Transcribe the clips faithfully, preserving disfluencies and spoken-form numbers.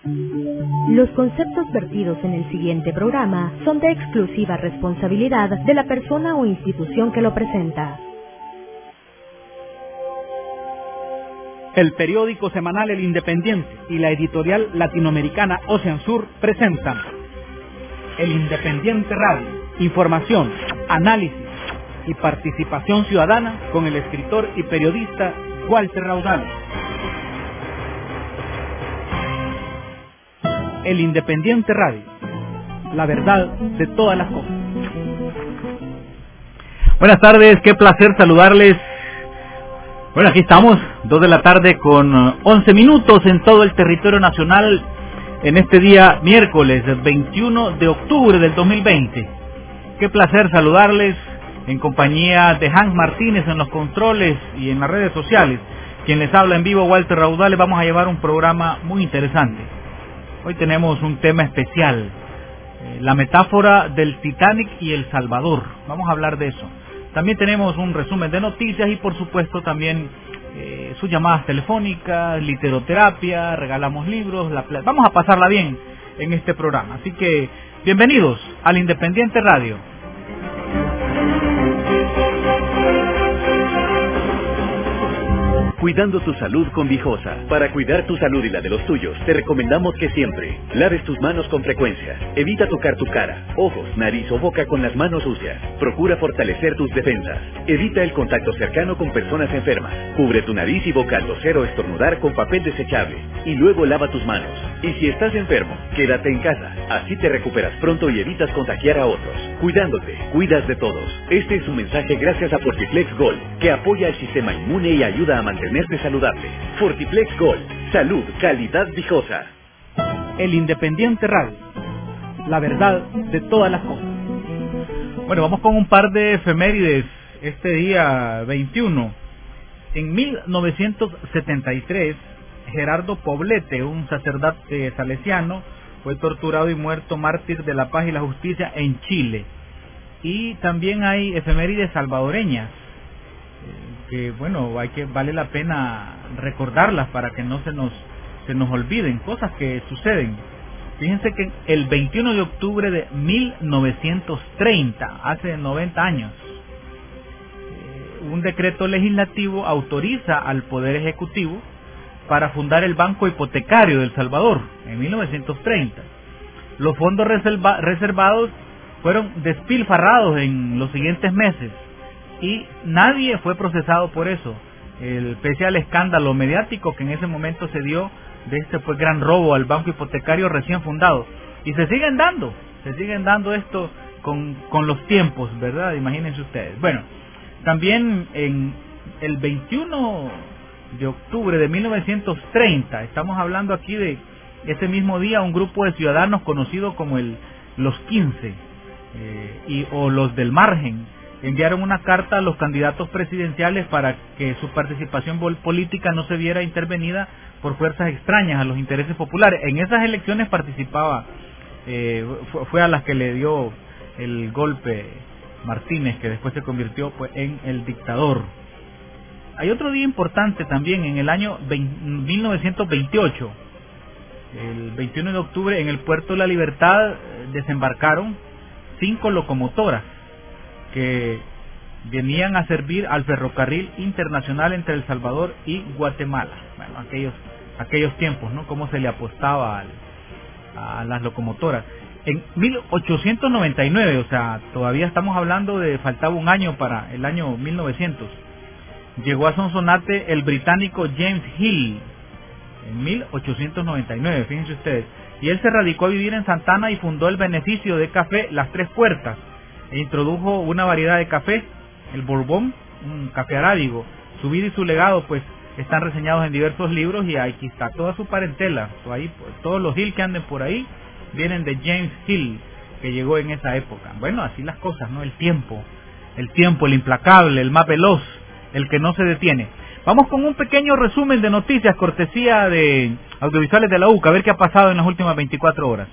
Los conceptos vertidos en el siguiente programa son de exclusiva responsabilidad de la persona o institución que lo presenta. El periódico semanal El Independiente y la editorial latinoamericana Ocean Sur presentan El Independiente Radio, información, análisis y participación ciudadana con el escritor y periodista Walter Raudales. El Independiente Radio, la verdad de todas las cosas. Buenas tardes, qué placer saludarles. Bueno, aquí estamos, dos de la tarde con once minutos en todo el territorio nacional en este día miércoles veintiuno de octubre del dos mil veinte. Qué placer saludarles en compañía de Hans Martínez en los controles y en las redes sociales. Quien les habla en vivo, Walter Raudales. Vamos a llevar un programa muy interesante. Hoy tenemos un tema especial, eh, la metáfora del Titanic y El Salvador. Vamos a hablar de eso. También tenemos un resumen de noticias y por supuesto también eh, sus llamadas telefónicas, literoterapia, regalamos libros. La pla- Vamos a pasarla bien en este programa. Así que bienvenidos al Independiente Radio. Cuidando tu salud con Vijosa. Para cuidar tu salud y la de los tuyos, te recomendamos que siempre laves tus manos con frecuencia. Evita tocar tu cara, ojos, nariz o boca con las manos sucias. Procura fortalecer tus defensas. Evita el contacto cercano con personas enfermas. Cubre tu nariz y boca al toser o estornudar con papel desechable. Y luego lava tus manos. Y si estás enfermo, quédate en casa. Así te recuperas pronto y evitas contagiar a otros. Cuidándote, cuidas de todos. Este es un mensaje gracias a Fortiflex Gold, que apoya el sistema inmune y ayuda a mantener Mantenerte saludable. Fortiflex Gold, salud, calidad Vijosa. El Independiente Radio, la verdad de todas las cosas. Bueno, vamos con un par de efemérides este día veintiuno. En mil novecientos setenta y tres, Gerardo Poblete, un sacerdote salesiano, fue torturado y muerto mártir de la paz y la justicia en Chile. Y también hay efemérides salvadoreñas, que bueno, hay que vale la pena recordarlas para que no se nos se nos olviden cosas que suceden. Fíjense que el veintiuno de octubre de mil novecientos treinta, hace noventa años, eh, un decreto legislativo autoriza al Poder Ejecutivo para fundar el Banco Hipotecario de El Salvador en mil novecientos treinta. Los fondos reserva, reservados fueron despilfarrados en los siguientes meses y nadie fue procesado por eso, el, pese al escándalo mediático que en ese momento se dio de este pues gran robo al banco hipotecario recién fundado. Y se siguen dando, se siguen dando esto con, con los tiempos, ¿verdad? Imagínense ustedes. Bueno, también en el veintiuno de octubre de mil novecientos treinta, estamos hablando aquí de ese mismo día, un grupo de ciudadanos conocido como el los quince eh, y, o los del margen, enviaron una carta a los candidatos presidenciales para que su participación política no se viera intervenida por fuerzas extrañas a los intereses populares. En esas elecciones participaba, eh, fue, fue a las que le dio el golpe Martínez, que después se convirtió pues, en el dictador. Hay otro día importante también, en el año mil novecientos veintiocho, el veintiuno de octubre, en el Puerto de la Libertad desembarcaron cinco locomotoras que venían a servir al ferrocarril internacional entre El Salvador y Guatemala. Bueno, aquellos aquellos tiempos, ¿no? Cómo se le apostaba al, a las locomotoras. En mil ochocientos noventa y nueve, o sea, todavía estamos hablando de, faltaba un año para el año mil novecientos, llegó a Sonsonate el británico James Hill, en mil ochocientos noventa y nueve, fíjense ustedes, y él se radicó a vivir en Santana y fundó el beneficio de café Las Tres Puertas, e introdujo una variedad de café, el Bourbon, un café arábigo. Su vida y su legado pues están reseñados en diversos libros y aquí está toda su parentela. Ahí, pues, todos los Hill que anden por ahí vienen de James Hill, que llegó en esa época. Bueno, así las cosas, ¿no? El tiempo, el tiempo, el implacable, el más veloz, el que no se detiene. Vamos con un pequeño resumen de noticias, cortesía de Audiovisuales de la U C A, a ver qué ha pasado en las últimas veinticuatro horas.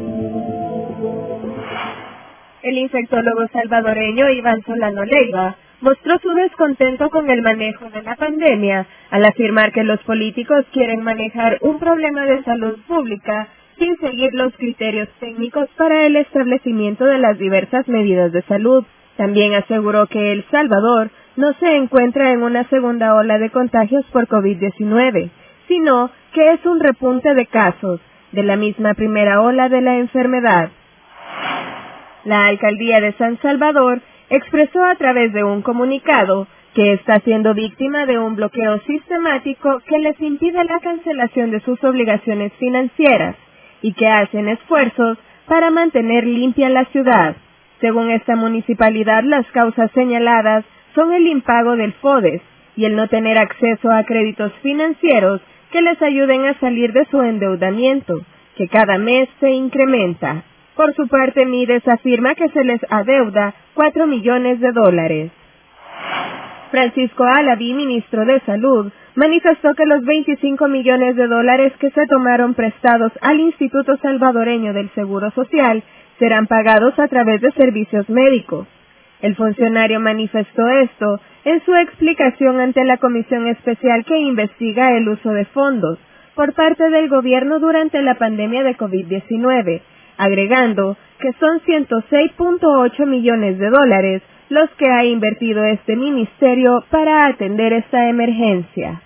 El infectólogo salvadoreño Iván Solano Leiva mostró su descontento con el manejo de la pandemia, al afirmar que los políticos quieren manejar un problema de salud pública sin seguir los criterios técnicos para el establecimiento de las diversas medidas de salud. También aseguró que El Salvador no se encuentra en una segunda ola de contagios por COVID diecinueve, sino que es un repunte de casos de la misma primera ola de la enfermedad. La alcaldía de San Salvador expresó a través de un comunicado que está siendo víctima de un bloqueo sistemático que les impide la cancelación de sus obligaciones financieras y que hacen esfuerzos para mantener limpia la ciudad. Según esta municipalidad, las causas señaladas son el impago del FODES y el no tener acceso a créditos financieros que les ayuden a salir de su endeudamiento, que cada mes se incrementa. Por su parte, Mides afirma que se les adeuda cuatro millones de dólares. Francisco Alaví, ministro de Salud, manifestó que los veinticinco millones de dólares que se tomaron prestados al Instituto Salvadoreño del Seguro Social serán pagados a través de servicios médicos. El funcionario manifestó esto en su explicación ante la comisión especial que investiga el uso de fondos por parte del gobierno durante la pandemia de COVID diecinueve, agregando que son ciento seis punto ocho millones de dólares los que ha invertido este ministerio para atender esta emergencia.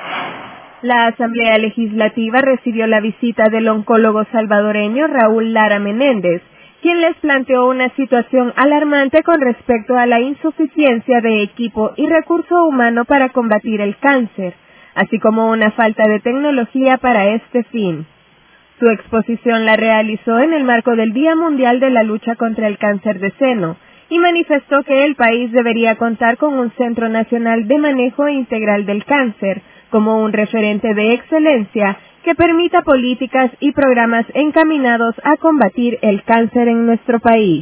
La Asamblea Legislativa recibió la visita del oncólogo salvadoreño Raúl Lara Menéndez, quien les planteó una situación alarmante con respecto a la insuficiencia de equipo y recurso humano para combatir el cáncer, así como una falta de tecnología para este fin. Su exposición la realizó en el marco del Día Mundial de la Lucha contra el Cáncer de Seno y manifestó que el país debería contar con un Centro Nacional de Manejo Integral del Cáncer como un referente de excelencia que permita políticas y programas encaminados a combatir el cáncer en nuestro país.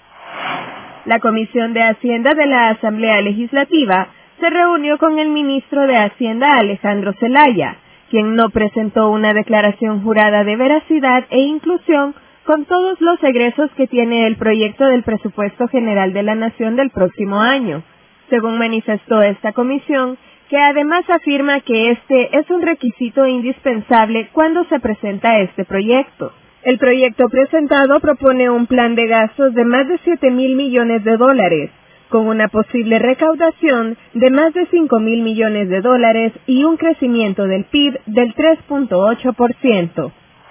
La Comisión de Hacienda de la Asamblea Legislativa se reunió con el ministro de Hacienda Alejandro Zelaya, quien no presentó una declaración jurada de veracidad e inclusión con todos los egresos que tiene el proyecto del Presupuesto General de la Nación del próximo año, según manifestó esta comisión, que además afirma que este es un requisito indispensable cuando se presenta este proyecto. El proyecto presentado propone un plan de gastos de más de siete mil millones de dólares, con una posible recaudación de más de cinco mil millones de dólares y un crecimiento del P I B del tres punto ocho por ciento.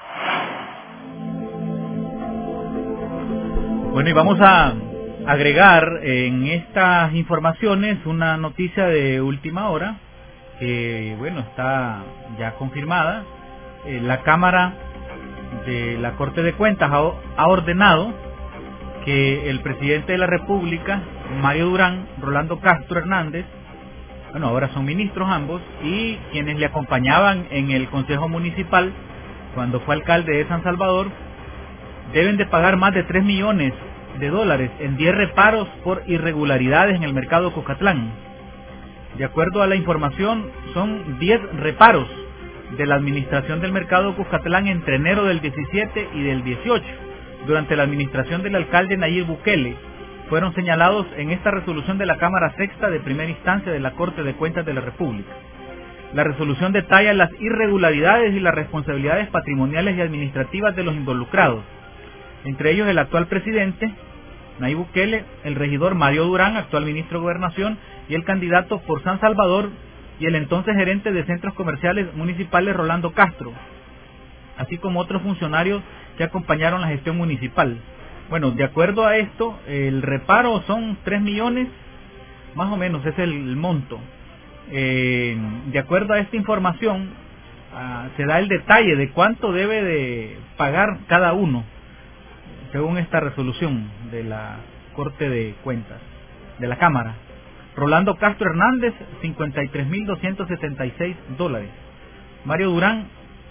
Bueno, y vamos a agregar en estas informaciones una noticia de última hora que, bueno, está ya confirmada. Eh, la Cámara de la Corte de Cuentas ha, ha ordenado que el presidente de la República, Mario Durán, Rolando Castro Hernández, bueno, ahora son ministros ambos, y quienes le acompañaban en el Consejo Municipal cuando fue alcalde de San Salvador, deben de pagar más de tres millones de dólares en diez reparos por irregularidades en el mercado Cucatlán. De acuerdo a la información, son diez reparos de la administración del mercado Cuscatlán entre enero del diecisiete y del dieciocho, durante la administración del alcalde Nayib Bukele. Fueron señalados en esta resolución de la Cámara Sexta de primera instancia de la Corte de Cuentas de la República. La resolución detalla las irregularidades y las responsabilidades patrimoniales y administrativas de los involucrados, entre ellos el actual presidente Nayib Bukele, el regidor Mario Durán, actual ministro de Gobernación, y el candidato por San Salvador y el entonces gerente de centros comerciales municipales Rolando Castro, así como otros funcionarios que acompañaron la gestión municipal. Bueno, de acuerdo a esto, el reparo son tres millones, más o menos es el monto. Eh, de acuerdo a esta información, uh, se da el detalle de cuánto debe de pagar cada uno, según esta resolución de la Corte de Cuentas, de la Cámara. Rolando Castro Hernández, cincuenta y tres mil doscientos setenta y seis dólares. Mario Durán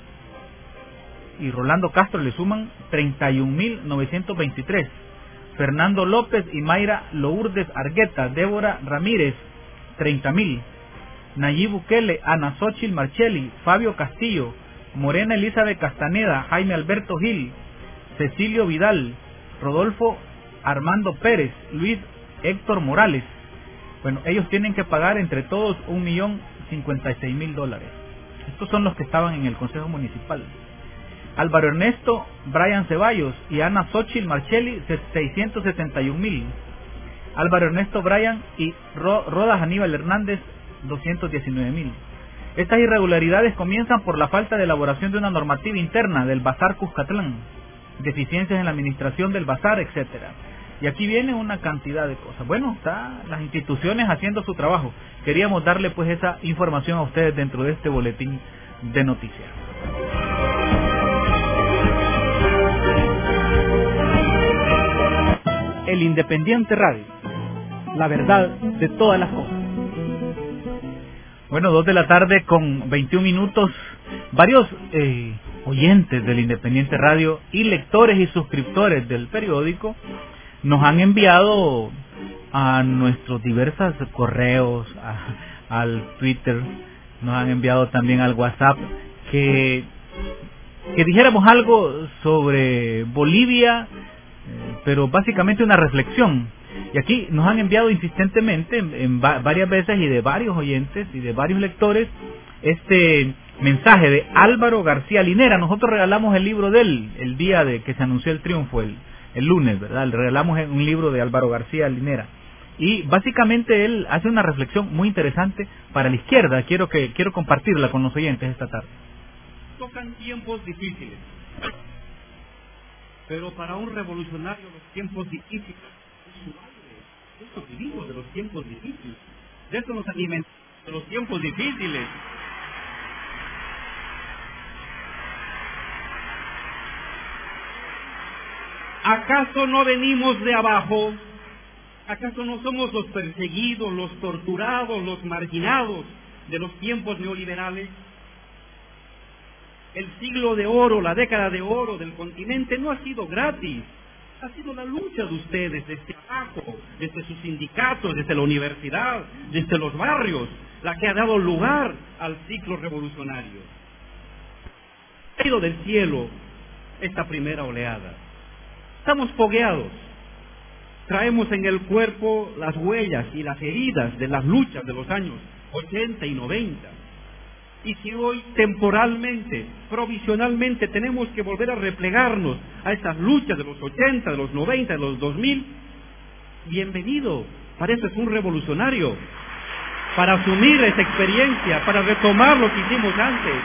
y Rolando Castro le suman treinta y un mil novecientos veintitrés. Fernando López y Mayra Lourdes Argueta, Débora Ramírez, treinta mil. Nayib Bukele, Ana Xochitl Marchelli, Fabio Castillo, Morena Elizabeth Castaneda, Jaime Alberto Gil, Cecilio Vidal, Rodolfo Armando Pérez, Luis Héctor Morales, Bueno, ellos tienen que pagar entre todos un millón cincuenta y seis mil dólares. Estos son los que estaban en el Consejo Municipal. Álvaro Ernesto, Brian Ceballos y Ana Xochitl Marchelli, seiscientos setenta y un mil. Álvaro Ernesto, Brian y Ro Rodas Aníbal Hernández, doscientos diecinueve mil. Estas irregularidades comienzan por la falta de elaboración de una normativa interna del Bazar Cuscatlán, deficiencias en la administración del bazar, etcétera. Y aquí viene una cantidad de cosas. Bueno, están las instituciones haciendo su trabajo. Queríamos darle pues esa información a ustedes dentro de este boletín de noticias. El Independiente Radio, la verdad de todas las cosas. Bueno, dos de la tarde con veintiún minutos. Varios eh, oyentes del Independiente Radio y lectores y suscriptores del periódico nos han enviado a nuestros diversos correos, a, al Twitter, nos han enviado también al WhatsApp, que, que dijéramos algo sobre Bolivia, eh, pero básicamente una reflexión. Y aquí nos han enviado insistentemente, en, en va, varias veces, y de varios oyentes y de varios lectores, este mensaje de Álvaro García Linera. Nosotros regalamos el libro de él el día de que se anunció el triunfo, el, el lunes, ¿verdad? Le regalamos un libro de Álvaro García Linera. Y básicamente él hace una reflexión muy interesante para la izquierda. Quiero que quiero compartirla con los oyentes esta tarde. Tocan tiempos difíciles, pero para un revolucionario los tiempos difíciles es su madre. Eso vivimos de los tiempos difíciles, de eso nos alimentamos de los tiempos difíciles. ¿Acaso no venimos de abajo? ¿Acaso no somos los perseguidos, los torturados, los marginados de los tiempos neoliberales? El siglo de oro, la década de oro del continente no ha sido gratis. Ha sido la lucha de ustedes desde abajo, desde sus sindicatos, desde la universidad, desde los barrios, la que ha dado lugar al ciclo revolucionario. Ha caído del cielo esta primera oleada. Estamos fogueados. Traemos en el cuerpo las huellas y las heridas de las luchas de los años ochenta y noventa. Y si hoy temporalmente, provisionalmente tenemos que volver a replegarnos a esas luchas de los ochenta, de los noventa, de los dos mil, bienvenido. Para eso es un revolucionario, para asumir esa experiencia, para retomar lo que hicimos antes.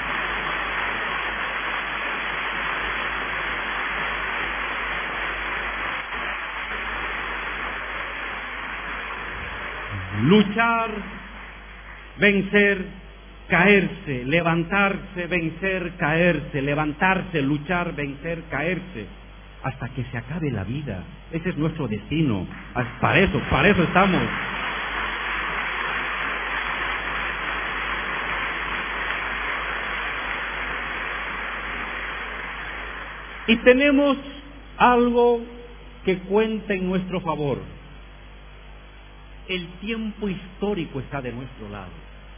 Luchar, vencer, caerse, levantarse, vencer, caerse, levantarse, luchar, vencer, caerse, hasta que se acabe la vida. Ese es nuestro destino. Para eso, para eso estamos. Y tenemos algo que cuenta en nuestro favor. El tiempo histórico está de nuestro lado.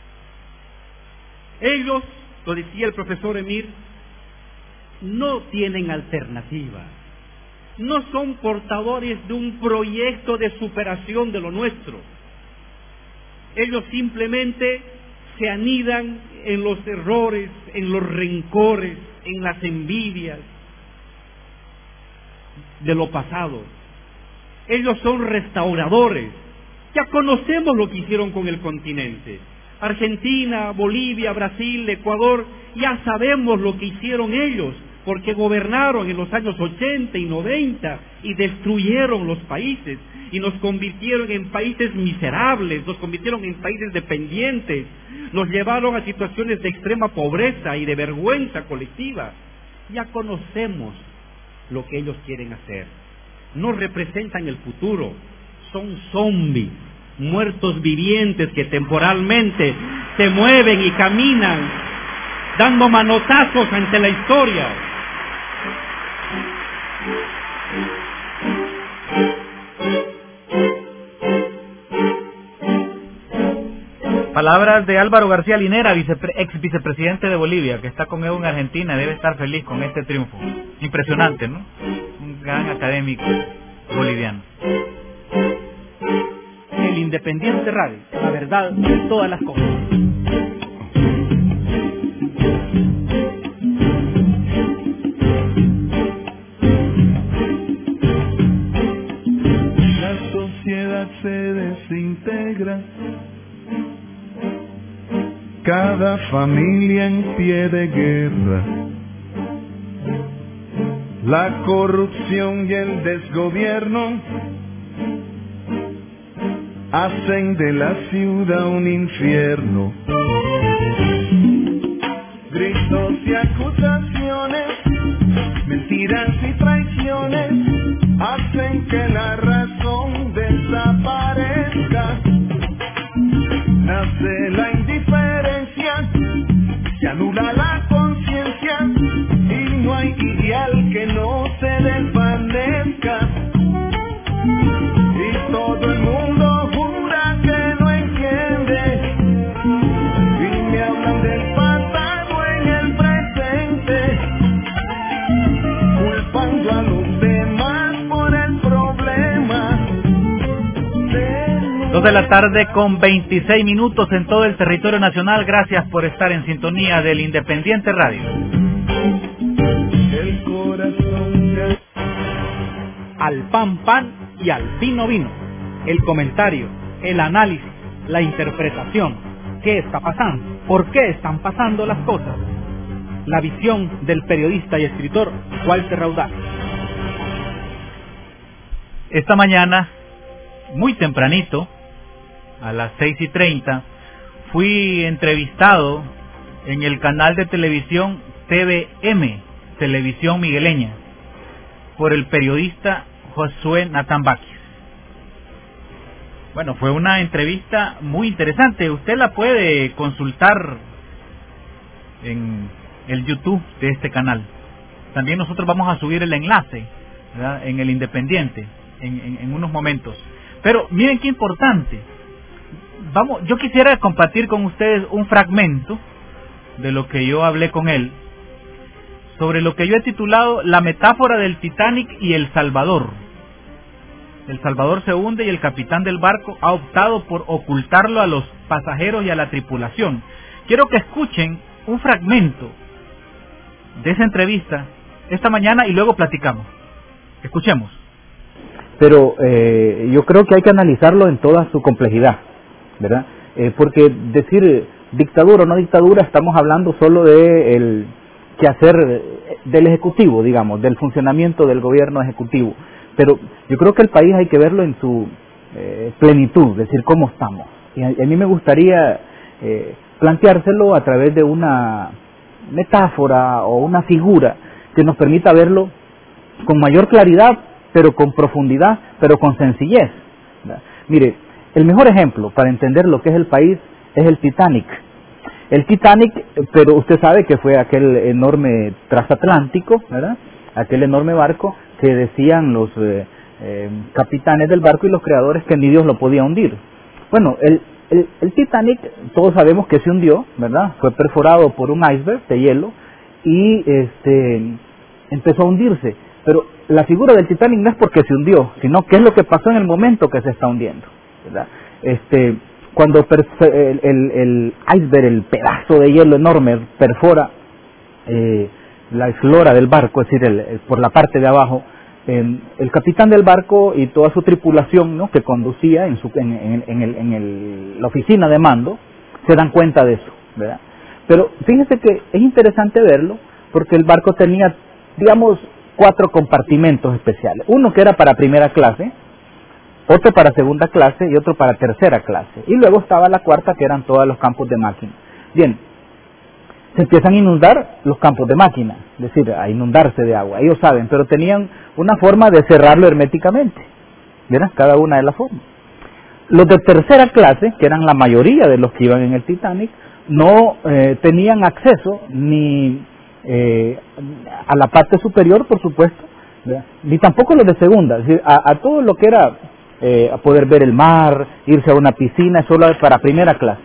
Ellos, lo decía el profesor Emir, no tienen alternativa. No son portadores de un proyecto de superación de lo nuestro. Ellos simplemente se anidan en los errores, en los rencores, en las envidias de lo pasado. Ellos son restauradores. Ya conocemos lo que hicieron con el continente. Argentina, Bolivia, Brasil, Ecuador, ya sabemos lo que hicieron ellos, porque gobernaron en los años ochenta y noventa y destruyeron los países y nos convirtieron en países miserables, nos convirtieron en países dependientes, nos llevaron a situaciones de extrema pobreza y de vergüenza colectiva. Ya conocemos lo que ellos quieren hacer. No representan el futuro. Son zombies, muertos vivientes que temporalmente se mueven y caminan, dando manotazos ante la historia. Palabras de Álvaro García Linera, vicepre ex vicepresidente de Bolivia, que está con Evo en Argentina, debe estar feliz con este triunfo. Impresionante, ¿no? Un gran académico boliviano. El Independiente Radio, la verdad de todas las cosas. La sociedad se desintegra, cada familia en pie de guerra. La corrupción y el desgobierno hacen de la ciudad un infierno. Gritos y acusaciones, mentiras y traiciones hacen que la razón desaparezca. Nace la indiferencia, se anula la conciencia y no hay ideal que no se desvanezca. Y todo el mundo jura que no entiende y me hablan del pasado en el presente, culpando a los demás por el problema. Dos de la tarde con veintiséis minutos en todo el territorio nacional. Gracias por estar en sintonía del Independiente Radio. El corazón ya... Al pan pan y al vino vino. El comentario, el análisis, la interpretación. ¿Qué está pasando? ¿Por qué están pasando las cosas? La visión del periodista y escritor Walter Raudal. Esta mañana, muy tempranito, a las seis y treinta, fui entrevistado en el canal de televisión T V M, Televisión Migueleña, por el periodista Josué Natán Vázquez. Bueno, fue una entrevista muy interesante. Usted la puede consultar en el YouTube de este canal. También nosotros vamos a subir el enlace, ¿verdad?, en el Independiente en, en, en unos momentos. Pero miren qué importante. Vamos, yo quisiera compartir con ustedes un fragmento de lo que yo hablé con él sobre lo que yo he titulado La metáfora del Titanic y El Salvador. El Salvador se hunde y el capitán del barco ha optado por ocultarlo a los pasajeros y a la tripulación. Quiero que escuchen un fragmento de esa entrevista esta mañana y luego platicamos. Escuchemos. Pero eh, yo creo que hay que analizarlo en toda su complejidad, ¿verdad? Eh, porque decir eh, dictadura o no dictadura, estamos hablando solo de el quehacer del ejecutivo, digamos, del funcionamiento del gobierno ejecutivo. Pero yo creo que el país hay que verlo en su eh, plenitud, es decir, cómo estamos. Y a, a mí me gustaría eh, planteárselo a través de una metáfora o una figura que nos permita verlo con mayor claridad, pero con profundidad, pero con sencillez, ¿verdad? Mire, el mejor ejemplo para entender lo que es el país es el Titanic. El Titanic, pero usted sabe que fue aquel enorme transatlántico, ¿verdad?, aquel enorme barco que decían los eh, eh, capitanes del barco y los creadores que ni Dios lo podía hundir. Bueno, el, el, el Titanic, todos sabemos que se hundió, ¿verdad? Fue perforado por un iceberg de hielo y este empezó a hundirse. Pero la figura del Titanic no es porque se hundió, sino qué es lo que pasó en el momento que se está hundiendo, ¿verdad? Este, cuando el, el, el iceberg, el pedazo de hielo enorme, perfora eh, la eslora del barco, es decir, el, el, por la parte de abajo, eh, el capitán del barco y toda su tripulación, ¿no?, que conducía en, su, en, en, en, el, en el, la oficina de mando, se dan cuenta de eso, ¿verdad? Pero fíjense que es interesante verlo, porque el barco tenía, digamos, cuatro compartimentos especiales. Uno que era para primera clase, otro para segunda clase y otro para tercera clase. Y luego estaba la cuarta, que eran todos los campos de máquina. Bien, se empiezan a inundar los campos de máquina, es decir, a inundarse de agua. Ellos saben, pero tenían una forma de cerrarlo herméticamente. ¿Verdad? Cada una de las formas. Los de tercera clase, que eran la mayoría de los que iban en el Titanic, no eh, tenían acceso ni eh, a la parte superior, por supuesto, ¿verdad?, ni tampoco los de segunda, es decir, a, a todo lo que era eh, a poder ver el mar, irse a una piscina, solo para primera clase.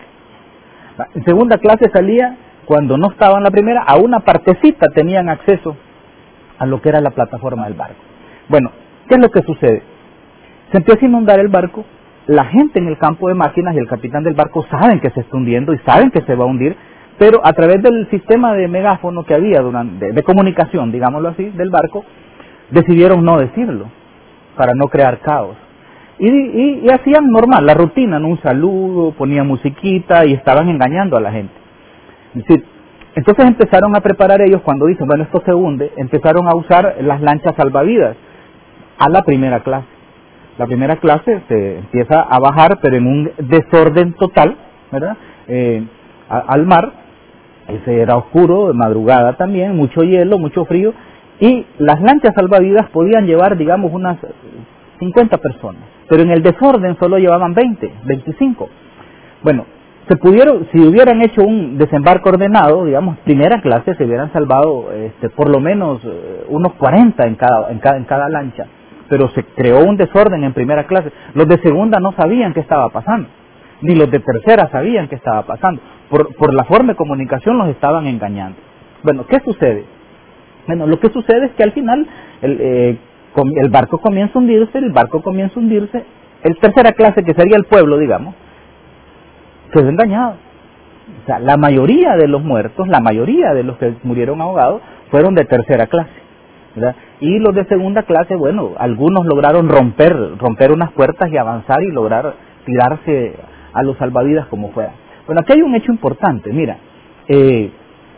En segunda clase salía, cuando no estaba en la primera, a una partecita tenían acceso a lo que era la plataforma del barco. Bueno, ¿qué es lo que sucede? Se empieza a inundar el barco la gente en el campo de máquinas y el capitán del barco saben que se está hundiendo y saben que se va a hundir, pero a través del sistema de megáfono que había durante, de, de comunicación, digámoslo así, del barco, decidieron no decirlo, para no crear caos. Y, y, y hacían normal, la rutina, ¿no? Un saludo, ponían musiquita y estaban engañando a la gente. Es decir, entonces empezaron a preparar ellos, cuando dicen, bueno, esto se hunde, empezaron a usar las lanchas salvavidas a la primera clase. La primera clase se empieza a bajar, pero en un desorden total, ¿verdad? Eh, a, al mar, ese era oscuro, de madrugada también, mucho hielo, mucho frío, y las lanchas salvavidas podían llevar, digamos, unas cincuenta personas, pero en el desorden solo llevaban veinte, veinticinco. Bueno, se pudieron, si hubieran hecho un desembarco ordenado, digamos, primera clase, se hubieran salvado este, por lo menos eh, unos cuarenta en cada, en cada, en cada lancha. Pero se creó un desorden en primera clase. Los de segunda no sabían qué estaba pasando, ni los de tercera sabían qué estaba pasando. Por, por la forma de comunicación los estaban engañando. Bueno, ¿qué sucede? Bueno, lo que sucede es que al final el, eh, el barco comienza a hundirse, el barco comienza a hundirse, el tercera clase, que sería el pueblo, digamos, quedó engañado. O sea, la mayoría de los muertos, la mayoría de los que murieron ahogados, fueron de tercera clase, ¿verdad? Y los de segunda clase, bueno, algunos lograron romper romper unas puertas y avanzar y lograr tirarse a los salvavidas como fuera. Bueno, aquí hay un hecho importante, mira, eh,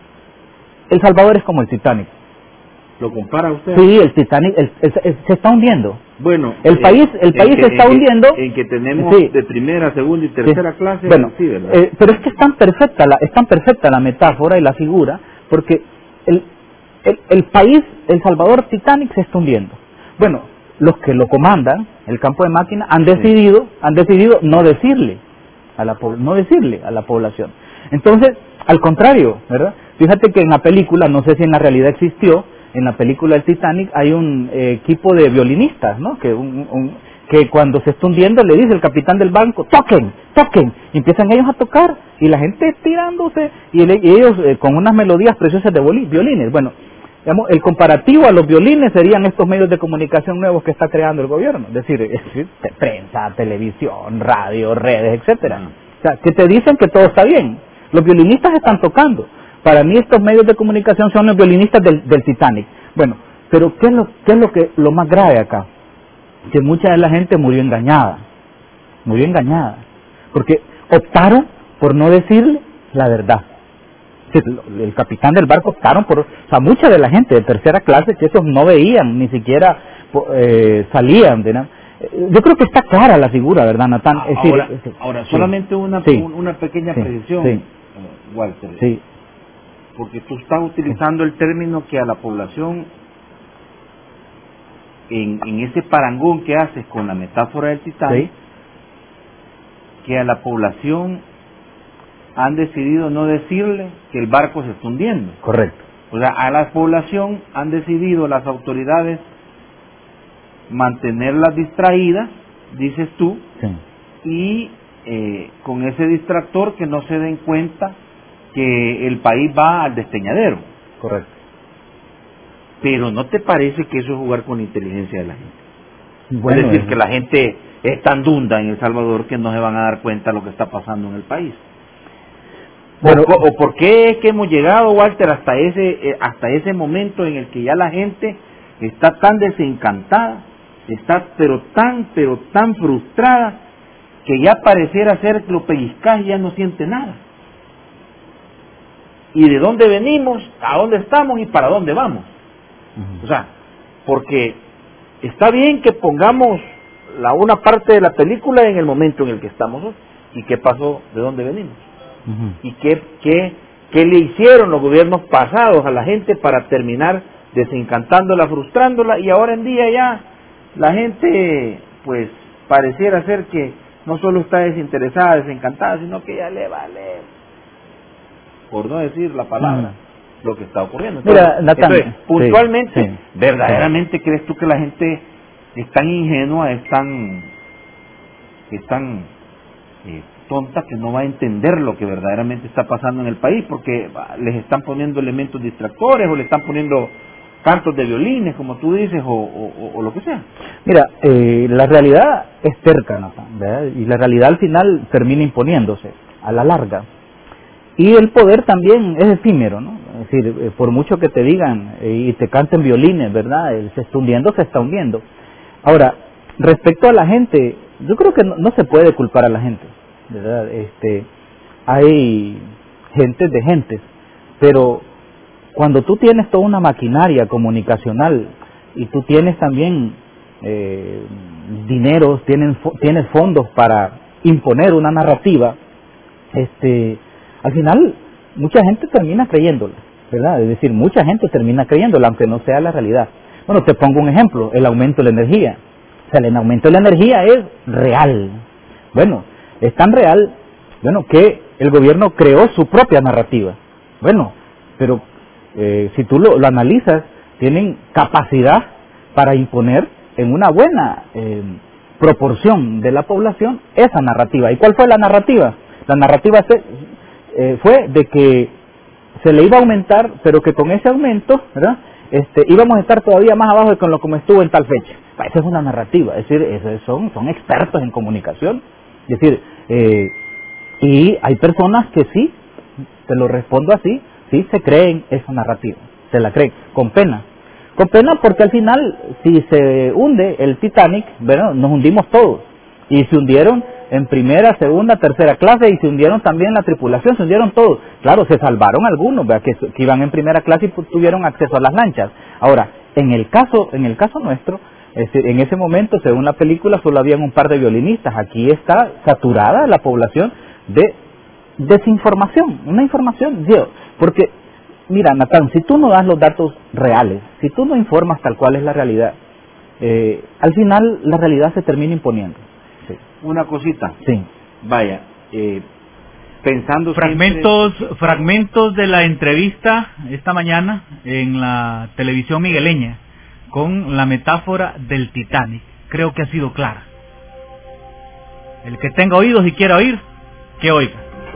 El Salvador es como el Titanic. ¿Lo compara usted? Sí, el Titanic el, el, el, se está hundiendo. Bueno, el eh, país el país que, se está en hundiendo. Que, en que tenemos sí. de primera, segunda y tercera sí. clase. Bueno, sí, ¿verdad? Eh, pero es que es tan perfecta la es tan perfecta la metáfora y la figura, porque el El, el país, El Salvador Titanic, se está hundiendo. Bueno, los que lo comandan, el campo de máquinas, han decidido, sí. han decidido no decirle a la no decirle a la población. Entonces, al contrario, ¿verdad? Fíjate que en la película, no sé si en la realidad existió, en la película del Titanic hay un eh, equipo de violinistas, ¿no? Que un, un, que cuando se está hundiendo le dice el capitán del barco, toquen, toquen, y empiezan ellos a tocar, y la gente tirándose, y, el, y ellos eh, con unas melodías preciosas de violines. Bueno, digamos, el comparativo a los violines serían estos medios de comunicación nuevos que está creando el gobierno, es decir, es decir prensa, televisión, radio, redes, etcétera. O sea, que te dicen que todo está bien. Los violinistas están tocando. Para mí estos medios de comunicación son los violinistas del, del Titanic. Bueno, pero ¿qué es lo, qué es lo que lo más grave acá? Que mucha de la gente murió engañada, murió engañada, porque optaron por no decirle la verdad. El, el capitán del barco optaron por, o sea, mucha de la gente de tercera clase, que esos no veían, ni siquiera eh, salían, ¿verdad? Yo creo que está clara la figura, ¿verdad, Natán? Es ahora, decir, ahora sí, solamente una, sí, una pequeña sí, precisión, sí, Walter, sí. porque tú estás utilizando el término que a la población, en, en ese parangón que haces con la metáfora del Titanic, sí. que a la población han decidido no decirle que el barco se está hundiendo. Correcto. O sea, a la población han decidido las autoridades mantenerlas distraídas, dices tú, sí. y eh, con ese distractor que no se den cuenta que el país va al despeñadero. Correcto. Pero ¿no te parece que eso es jugar con la inteligencia de la gente? Bueno, es decir, es... que la gente es tan dunda en El Salvador que no se van a dar cuenta de lo que está pasando en el país. Bueno, o, o por qué es que hemos llegado, Walter, hasta ese eh, hasta ese momento en el que ya la gente está tan desencantada, está pero tan, pero tan frustrada, que ya pareciera ser que lo pellizcas y ya no siente nada. ¿Y de dónde venimos? ¿A dónde estamos? ¿Y para dónde vamos? Uh-huh. O sea, porque está bien que pongamos la una parte de la película en el momento en el que estamos hoy. ¿Y qué pasó? ¿De dónde venimos? Uh-huh. ¿Y qué, qué, qué le hicieron los gobiernos pasados a la gente para terminar desencantándola, frustrándola? Y ahora en día ya la gente, pues, pareciera ser que no solo está desinteresada, desencantada, sino que ya le vale, por no decir la palabra, uh-huh. lo que está ocurriendo. Entonces, Mira, Natán, entonces puntualmente, sí, sí, ¿verdaderamente sí. crees tú que la gente es tan ingenua, es tan, es tan eh, tonta que no va a entender lo que verdaderamente está pasando en el país? Porque les están poniendo elementos distractores o le están poniendo cantos de violines, como tú dices, o, o, o lo que sea. Mira, eh, la realidad es cerca, Natán, ¿verdad? Y la realidad al final termina imponiéndose a la larga. Y el poder también es efímero, ¿no? Es decir, eh, por mucho que te digan eh, y te canten violines, ¿verdad? El se está hundiendo, se está hundiendo. Ahora, respecto a la gente, yo creo que no, no se puede culpar a la gente, ¿verdad? Este, hay gentes de gentes, pero cuando tú tienes toda una maquinaria comunicacional y tú tienes también eh, dinero, tienes, tienes fondos para imponer una narrativa, este, al final mucha gente termina creyéndola, ¿verdad? Es decir, mucha gente termina creyéndola, aunque no sea la realidad. Bueno, te pongo un ejemplo, el aumento de la energía. O sea, el aumento de la energía es real. Bueno, es tan real, bueno, que el gobierno creó su propia narrativa. Bueno, pero eh, si tú lo, lo analizas, tienen capacidad para imponer en una buena eh, proporción de la población esa narrativa. ¿Y cuál fue la narrativa? La narrativa se, eh, fue de que se le iba a aumentar, pero que con ese aumento, ¿verdad?, Este, íbamos a estar todavía más abajo de con lo como estuvo en tal fecha. Esa es una narrativa, es decir, esos son, son expertos en comunicación. Es decir, eh, y hay personas que sí, te lo respondo así, sí se creen esa narrativa, se la creen, con pena. Con pena porque al final, si se hunde el Titanic, bueno, nos hundimos todos. Y se hundieron en primera, segunda, tercera clase, y se hundieron también la tripulación, se hundieron todos. Claro, se salvaron algunos, ¿verdad?, que, que iban en primera clase y tuvieron acceso a las lanchas. Ahora, en el caso, en el caso nuestro, este, en ese momento, según la película, solo habían un par de violinistas. Aquí está saturada la población de desinformación, una información, digo, porque, mira, Natán, si tú no das los datos reales, si tú no informas tal cual es la realidad, eh, al final la realidad se termina imponiendo. Sí. Una cosita. Sí. Vaya, eh, pensando fragmentos siempre... fragmentos de la entrevista esta mañana en la televisión migueleña con la metáfora del Titanic. Creo que ha sido clara. El que tenga oídos y quiera oír, que oiga.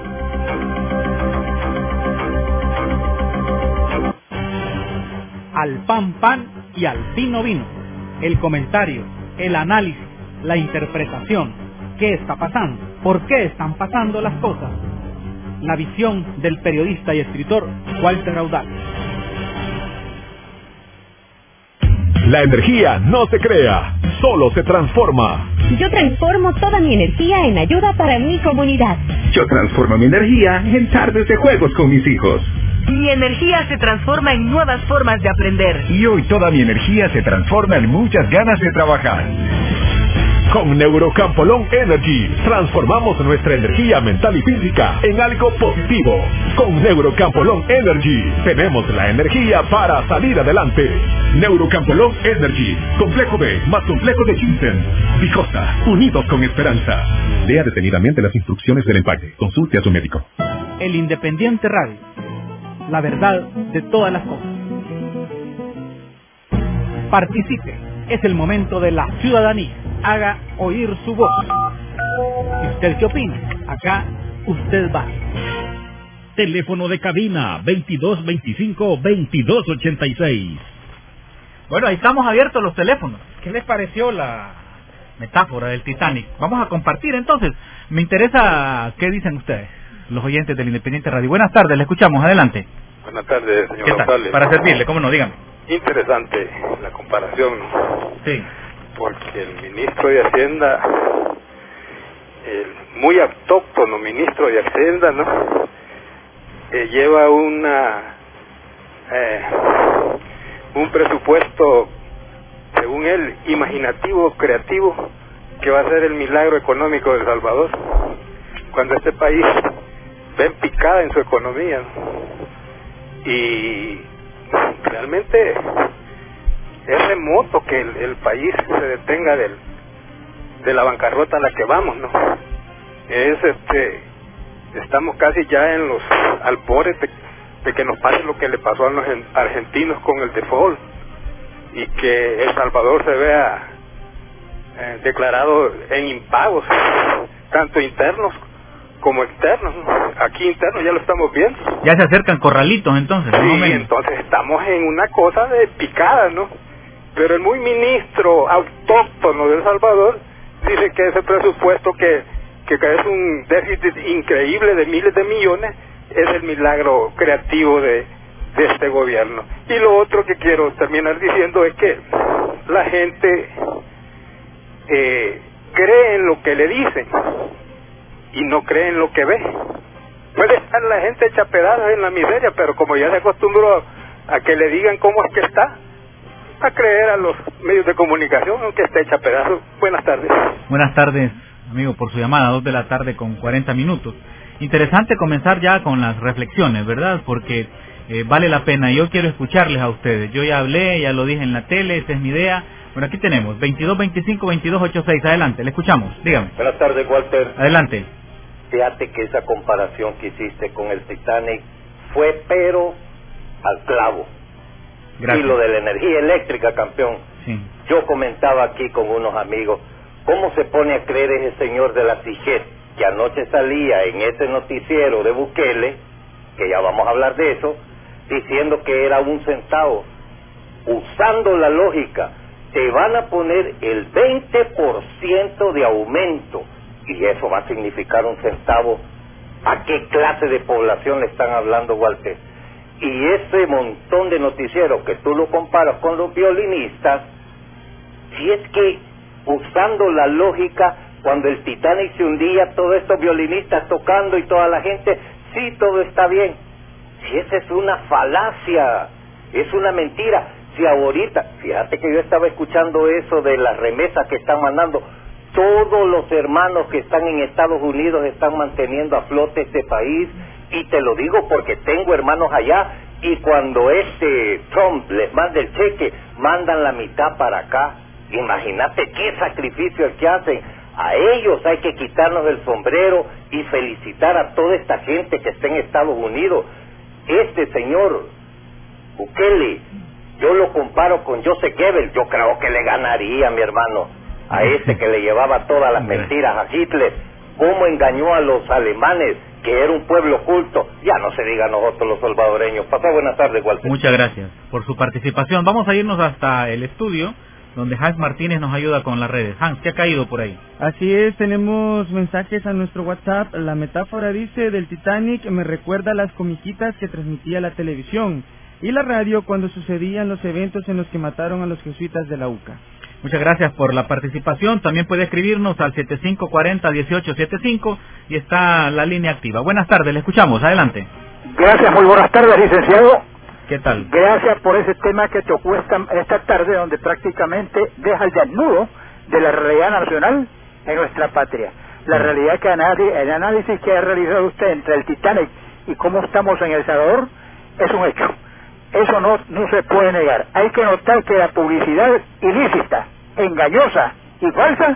Al pan pan y al vino vino. El comentario, el análisis, la interpretación. ¿Qué está pasando? ¿Por qué están pasando las cosas? La visión del periodista y escritor Walter Audaz. La energía no se crea, solo se transforma. Yo transformo toda mi energía en ayuda para mi comunidad. Yo transformo mi energía en tardes de juegos con mis hijos. Mi energía se transforma en nuevas formas de aprender. Y hoy toda mi energía se transforma en muchas ganas de trabajar. Con Neurocampolón Energy, transformamos nuestra energía mental y física en algo positivo. Con Neurocampolón Energy, tenemos la energía para salir adelante. Neurocampolón Energy, complejo B más complejo de Ginseng. Vicosa, unidos con esperanza. Lea detenidamente las instrucciones del empaque. Consulte a su médico. El Independiente Radio. La verdad de todas las cosas. Participe. Es el momento de la ciudadanía. Haga oír su voz. ¿Y usted qué opina? Acá usted va. Teléfono de cabina veintidós veinticinco veintidós ochenta y seis. Bueno, ahí estamos abiertos los teléfonos. ¿Qué les pareció la metáfora del Titanic? Vamos a compartir entonces. Me interesa qué dicen ustedes, los oyentes del Independiente Radio. Buenas tardes, le escuchamos, adelante. Buenas tardes, señor ¿Qué tal? González. Para servirle, cómo no, dígame. Interesante la comparación, ¿no? Sí. Porque el ministro de Hacienda, el muy autóctono ministro de Hacienda, ¿no? Eh, lleva una eh, un presupuesto, según él, imaginativo, creativo, que va a ser el milagro económico de El Salvador, cuando este país ve en picada en su economía, ¿no? Y realmente es remoto que el, el país se detenga del, de la bancarrota a la que vamos, ¿no? Es este, estamos casi ya en los albores de, de que nos pase lo que le pasó a los argentinos con el default y que El Salvador se vea eh, declarado en impagos, tanto internos como externos, ¿no? Aquí internos ya lo estamos viendo. Ya se acercan corralitos entonces. Sí, entonces estamos en una cosa de picada, ¿no? Pero el muy ministro autóctono de El Salvador dice que ese presupuesto que, que es un déficit increíble de miles de millones es el milagro creativo de, de este gobierno. Y lo otro que quiero terminar diciendo es que la gente eh, cree en lo que le dicen y no cree en lo que ve. Puede estar la gente hecha pedazos en la miseria, pero como ya se acostumbró a que le digan cómo es que está, a creer a los medios de comunicación aunque esté hecha pedazos. Buenas tardes. Buenas tardes, amigo, por su llamada, dos de la tarde con cuarenta minutos. Interesante comenzar ya con las reflexiones, ¿verdad? Porque eh, vale la pena. Yo quiero escucharles a ustedes. Yo ya hablé, ya lo dije en la tele, esa es mi idea. Bueno, aquí tenemos veintidós veinticinco veintidós ochenta y seis. Adelante, le escuchamos. Dígame. Buenas tardes, Walter. Adelante. Fíjate que esa comparación que hiciste con el Titanic fue pero al clavo. Gracias. Y lo de la energía eléctrica, campeón. Sí. Yo comentaba aquí con unos amigos cómo se pone a creer ese señor de la C I G E T que anoche salía en ese noticiero de Bukele, que ya vamos a hablar de eso, diciendo que era un centavo. Usando la lógica, te van a poner el veinte por ciento de aumento y eso va a significar un centavo. ¿A qué clase de población le están hablando, Walter? Y ese montón de noticieros que tú lo comparas con los violinistas, si es que usando la lógica, cuando el Titanic se hundía, todos estos violinistas tocando y toda la gente, sí, todo está bien. Si esa es una falacia, es una mentira. Si ahorita, fíjate que yo estaba escuchando eso de las remesas que están mandando, todos los hermanos que están en Estados Unidos están manteniendo a flote este país, y te lo digo porque tengo hermanos allá, y cuando este Trump les manda el cheque, mandan la mitad para acá. Imagínate qué sacrificio el que hacen. A ellos hay que quitarnos el sombrero y felicitar a toda esta gente que está en Estados Unidos. Este señor Bukele, yo lo comparo con Joseph Goebbels, yo creo que le ganaría, mi hermano, a ese que le llevaba todas las mentiras a Hitler. Cómo engañó a los alemanes, que era un pueblo oculto. Ya no se diga a nosotros los salvadoreños. Pasó buenas tardes, Walter. Muchas gracias por su participación. Vamos a irnos hasta el estudio, donde Hans Martínez nos ayuda con las redes. Hans, ¿qué ha caído por ahí? Así es, tenemos mensajes a nuestro WhatsApp. La metáfora dice, del Titanic me recuerda a las comiquitas que transmitía la televisión y la radio cuando sucedían los eventos en los que mataron a los jesuitas de la U C A. Muchas gracias por la participación. También puede escribirnos al setenta y cinco cuarenta dieciocho setenta y cinco y está la línea activa. Buenas tardes, le escuchamos. Adelante. Gracias, muy buenas tardes, licenciado. ¿Qué tal? Gracias por ese tema que tocó esta, esta tarde, donde prácticamente deja el desnudo de la realidad nacional en nuestra patria. La realidad que nadie, el análisis que ha realizado usted entre el Titanic y cómo estamos en El Salvador es un hecho. Eso no, no se puede negar. Hay que notar que la publicidad ilícita, engañosa y falsa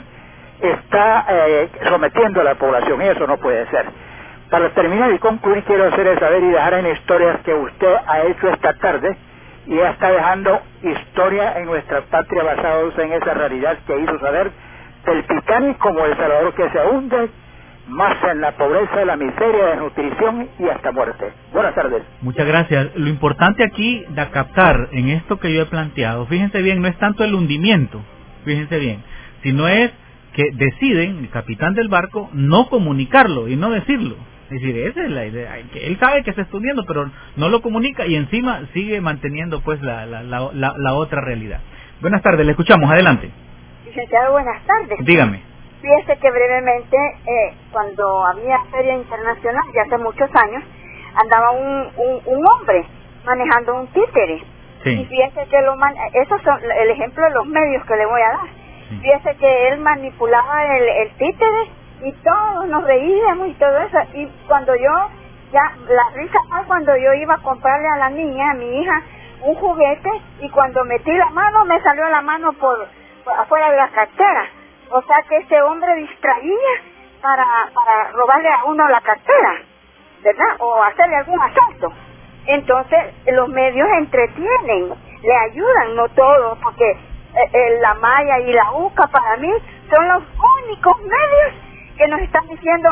está eh, sometiendo a la población, y eso no puede ser. Para terminar y concluir, quiero hacer saber y dejar en historias que usted ha hecho esta tarde, y ya está dejando historia en nuestra patria basados en esa realidad que hizo saber del Titanic como El Salvador que se hunde más en la pobreza, la miseria, desnutrición y hasta muerte. Buenas tardes. Muchas gracias. Lo importante aquí de captar en esto que yo he planteado, fíjense bien, no es tanto el hundimiento, fíjense bien, sino es que deciden, el capitán del barco, no comunicarlo y no decirlo. Es decir, esa es la idea. Él sabe que se está hundiendo, pero no lo comunica y encima sigue manteniendo pues la, la, la, la, la otra realidad. Buenas tardes, le escuchamos, adelante. Licenciado, buenas tardes. Dígame. Fíjese que brevemente, eh, cuando había feria internacional, ya hace muchos años, andaba un, un, un hombre manejando un títere. Sí. Y fíjese que lo man esos son el ejemplo de los medios que le voy a dar. Sí. Fíjese que él manipulaba el, el títere y todos nos reíamos y todo eso. Y cuando yo, ya la risa fue cuando yo iba a comprarle a la niña, a mi hija, un juguete, y cuando metí la mano, me salió la mano por, por afuera de la cartera. O sea que este hombre distraía para, para robarle a uno la cartera, ¿verdad? O hacerle algún asalto. Entonces, los medios entretienen, le ayudan, no todos, porque eh, eh, la Maya y la U C A para mí son los únicos medios que nos están diciendo,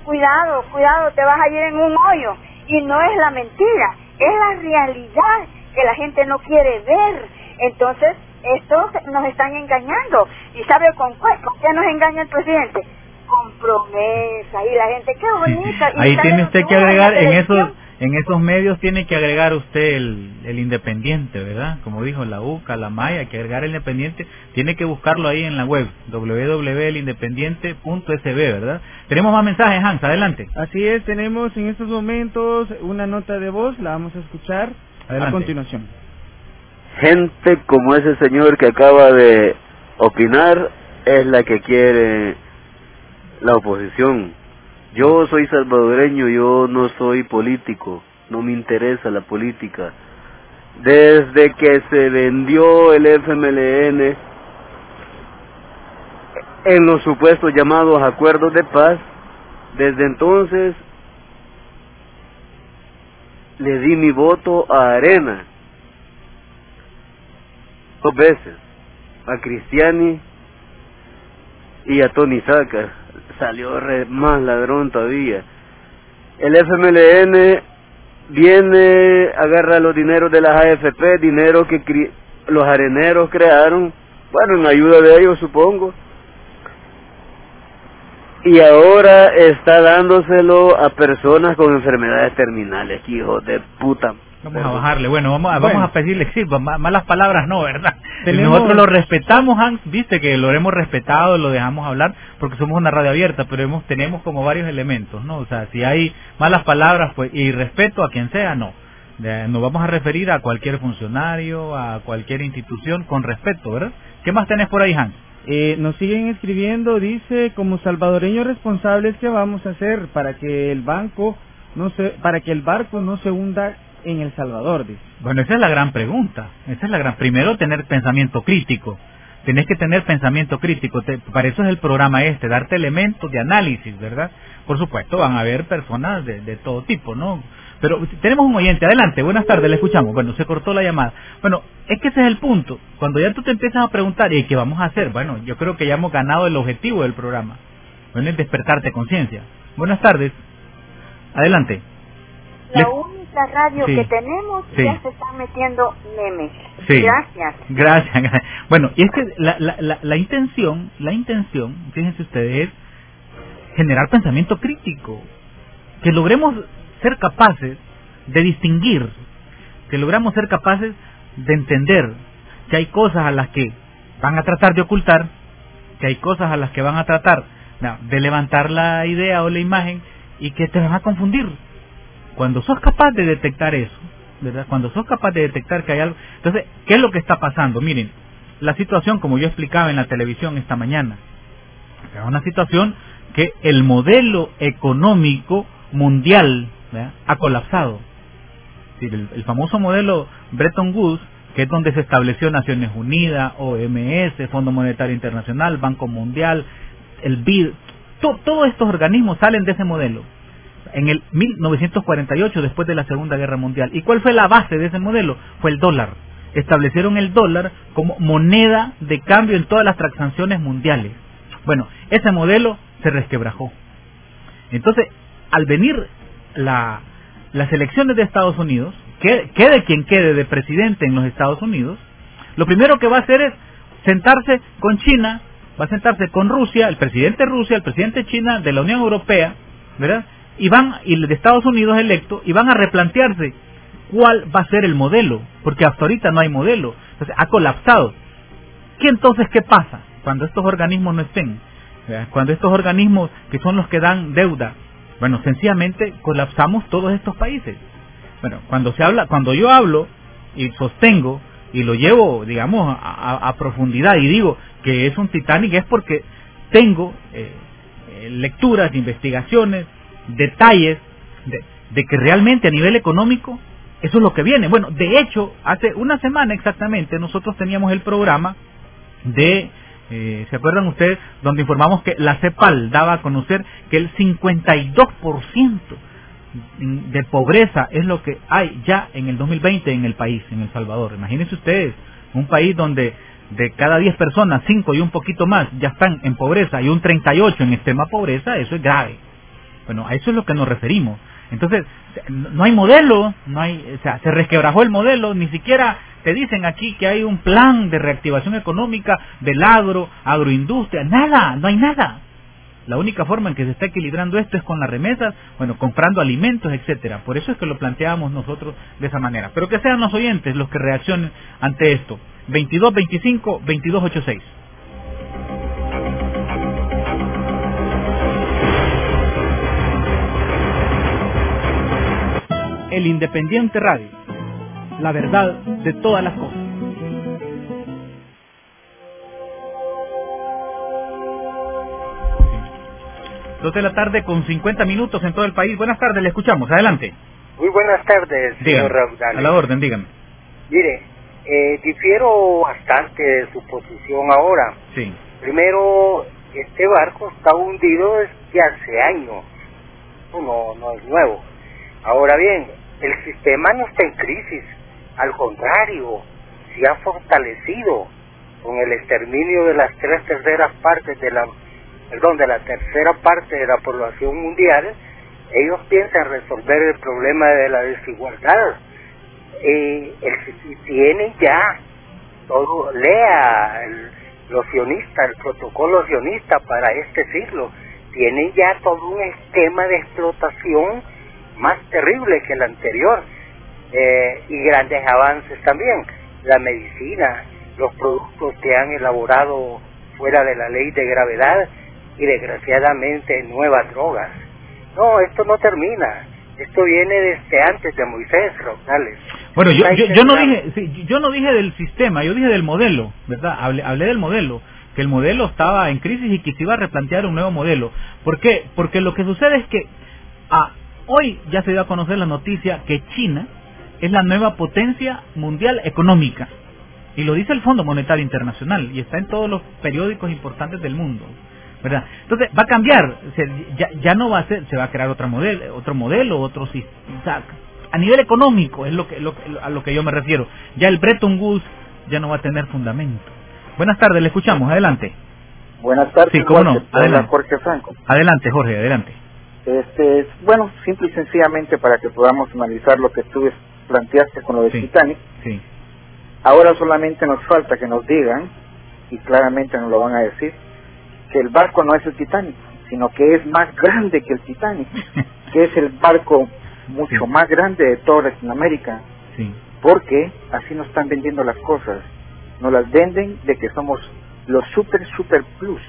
cuidado, cuidado, te vas a ir en un hoyo. Y no es la mentira, es la realidad que la gente no quiere ver. Entonces, estos nos están engañando. ¿Y sabe con qué, con qué nos engaña el presidente? Con promesa. Y la gente, qué bonita. Sí, sí. Ahí tiene usted que agregar, en esos en esos medios tiene que agregar usted el, el Independiente, ¿verdad? Como dijo la U C A, la Maya, hay que agregar el Independiente. Tiene que buscarlo ahí en la web, doble u doble u doble u punto el independiente punto s b, ¿verdad? Tenemos más mensajes, Hans, adelante. Así es, tenemos en estos momentos una nota de voz, la vamos a escuchar adelante. A continuación. Gente como ese señor que acaba de opinar es la que quiere la oposición. Yo soy salvadoreño, yo no soy político, no me interesa la política. Desde que se vendió el F M L N en los supuestos llamados acuerdos de paz, desde entonces le di mi voto a Arena dos veces, a Cristiani y a Tony Saca. Salió re, más ladrón todavía. El F M L N viene, agarra los dineros de las A F P, dinero que cri los areneros crearon, bueno, en ayuda de ellos supongo, y ahora está dándoselo a personas con enfermedades terminales, hijos de puta. Vamos a bajarle, bueno, vamos a, bueno. vamos a pedirle que sirva, malas palabras no, ¿verdad? Tenemos... Nosotros lo respetamos, Hans, viste que lo hemos respetado, lo dejamos hablar, porque somos una radio abierta, pero hemos, tenemos como varios elementos, ¿no? O sea, si hay malas palabras, pues, y respeto a quien sea, no. Nos vamos a referir a cualquier funcionario, a cualquier institución, con respeto, ¿verdad? ¿Qué más tenés por ahí, Hans? Eh, nos siguen escribiendo, dice, como salvadoreños responsables, ¿qué vamos a hacer para que el banco no se, para que el barco no se hunda en El Salvador? Dice. Bueno, esa es la gran pregunta. Esa es la gran. Primero, tener pensamiento crítico. Tenés que tener pensamiento crítico. Te, para eso es el programa este, darte elementos de análisis, ¿verdad? Por supuesto, van a haber personas de, de todo tipo, ¿no? Pero tenemos un oyente, adelante, buenas tardes, le escuchamos. Bueno, se cortó la llamada. Bueno, es que ese es el punto. Cuando ya tú te empiezas a preguntar, ¿y qué vamos a hacer? Bueno, yo creo que ya hemos ganado el objetivo del programa. Bueno, es despertarte conciencia. Buenas tardes, adelante. La única radio sí. que tenemos sí. ya se están metiendo memes. Sí. Gracias. Gracias. Gracias. Bueno, y es que la, la, la, la intención, la intención, fíjense ustedes, es generar pensamiento crítico. Que logremos ser capaces de distinguir, que logramos ser capaces de entender que hay cosas a las que van a tratar de ocultar, que hay cosas a las que van a tratar no, de levantar la idea o la imagen y que te van a confundir. Cuando sos capaz de detectar eso, ¿verdad? Cuando sos capaz de detectar que hay algo... Entonces, ¿qué es lo que está pasando? Miren, la situación, como yo explicaba en la televisión esta mañana, es una situación que el modelo económico mundial, ¿verdad?, ha colapsado. El, el famoso modelo Bretton Woods, que es donde se estableció Naciones Unidas, O M S, Fondo Monetario Internacional, Banco Mundial, el B I D, to, todos estos organismos salen de ese modelo. En el mil novecientos cuarenta y ocho, después de la Segunda Guerra Mundial. ¿Y cuál fue la base de ese modelo? Fue el dólar. Establecieron el dólar como moneda de cambio en todas las transacciones mundiales. Bueno, ese modelo se resquebrajó. Entonces, al venir la, las elecciones de Estados Unidos, que, quede quien quede de presidente en los Estados Unidos, lo primero que va a hacer es sentarse con China, va a sentarse con Rusia, el presidente de Rusia, el presidente de China, de la Unión Europea, ¿verdad?, y van, y de Estados Unidos electo, y van a replantearse cuál va a ser el modelo, porque hasta ahorita no hay modelo. Entonces ha colapsado. ¿Qué entonces qué pasa cuando estos organismos no estén? ¿Verdad? Cuando estos organismos que son los que dan deuda, bueno, sencillamente colapsamos todos estos países. Bueno, cuando se habla, cuando yo hablo y sostengo y lo llevo, digamos, a, a, a profundidad y digo que es un Titanic, es porque tengo eh, eh, lecturas, investigaciones, detalles de, de que realmente a nivel económico eso es lo que viene. Bueno, de hecho, hace una semana exactamente nosotros teníamos el programa de, eh, ¿se acuerdan ustedes? Donde informamos que la CEPAL daba a conocer que el cincuenta y dos por ciento de pobreza es lo que hay ya en el dos mil veinte en el país, en El Salvador. Imagínense ustedes, un país donde de cada diez personas, cinco y un poquito más ya están en pobreza y un treinta y ocho en extrema pobreza, eso es grave. Bueno, a eso es lo que nos referimos. Entonces, no hay modelo, no hay, o sea, se resquebrajó el modelo, ni siquiera te dicen aquí que hay un plan de reactivación económica del agro, agroindustria, nada, no hay nada. La única forma en que se está equilibrando esto es con las remesas, bueno, comprando alimentos, etcétera. Por eso es que lo planteábamos nosotros de esa manera. Pero que sean los oyentes los que reaccionen ante esto. veintidós veinticinco veintidós ochenta y seis. El Independiente Radio, la verdad de todas las cosas. Dos de la tarde con cincuenta minutos en todo el país. Buenas tardes, le escuchamos, adelante. Muy buenas tardes, Dígame, señor Raudal. a la orden, dígame. Mire, eh, difiero bastante de su posición ahora. Sí. Primero, este barco está hundido desde hace años. No, no es nuevo. Ahora bien, el sistema no está en crisis, al contrario, se ha fortalecido con el exterminio de las tres terceras partes de la, perdón, de la tercera parte de la población mundial. Ellos piensan resolver el problema de la desigualdad. Eh, el, tienen ya todo, lea el, los sionistas, el protocolo sionista para este siglo, tienen ya todo un esquema de explotación más terrible que el anterior, eh, y grandes avances también. La medicina, los productos que han elaborado fuera de la ley de gravedad y desgraciadamente nuevas drogas. No, esto no termina. Esto viene desde antes de Moisés, Raudales. Bueno, yo, yo, yo no dije, sí, yo no dije del sistema, yo dije del modelo, ¿verdad? Hablé, hablé del modelo, que el modelo estaba en crisis y que se iba a replantear un nuevo modelo. ¿Por qué? Porque lo que sucede es que ah, hoy ya se dio a conocer la noticia que China es la nueva potencia mundial económica. Y lo dice el Fondo Monetario Internacional y está en todos los periódicos importantes del mundo, ¿verdad? Entonces va a cambiar, se, ya, ya no va a ser, se va a crear otro modelo, otro modelo, otro sistema. A nivel económico es lo que, lo, a lo que yo me refiero. Ya el Bretton Woods ya no va a tener fundamento. Buenas tardes, le escuchamos, adelante. Buenas tardes, sí, cómo no, adelante. Jorge Franco. Adelante, Jorge, adelante. Este, bueno, simple y sencillamente para que podamos analizar lo que tú planteaste con lo de sí, Titanic. Sí. Ahora solamente nos falta que nos digan, y claramente nos lo van a decir, que el barco no es el Titanic, sino que es más grande que el Titanic, que es el barco mucho sí. más grande de toda Latinoamérica, sí. porque así nos están vendiendo las cosas. Nos las venden de que somos los super, super plus.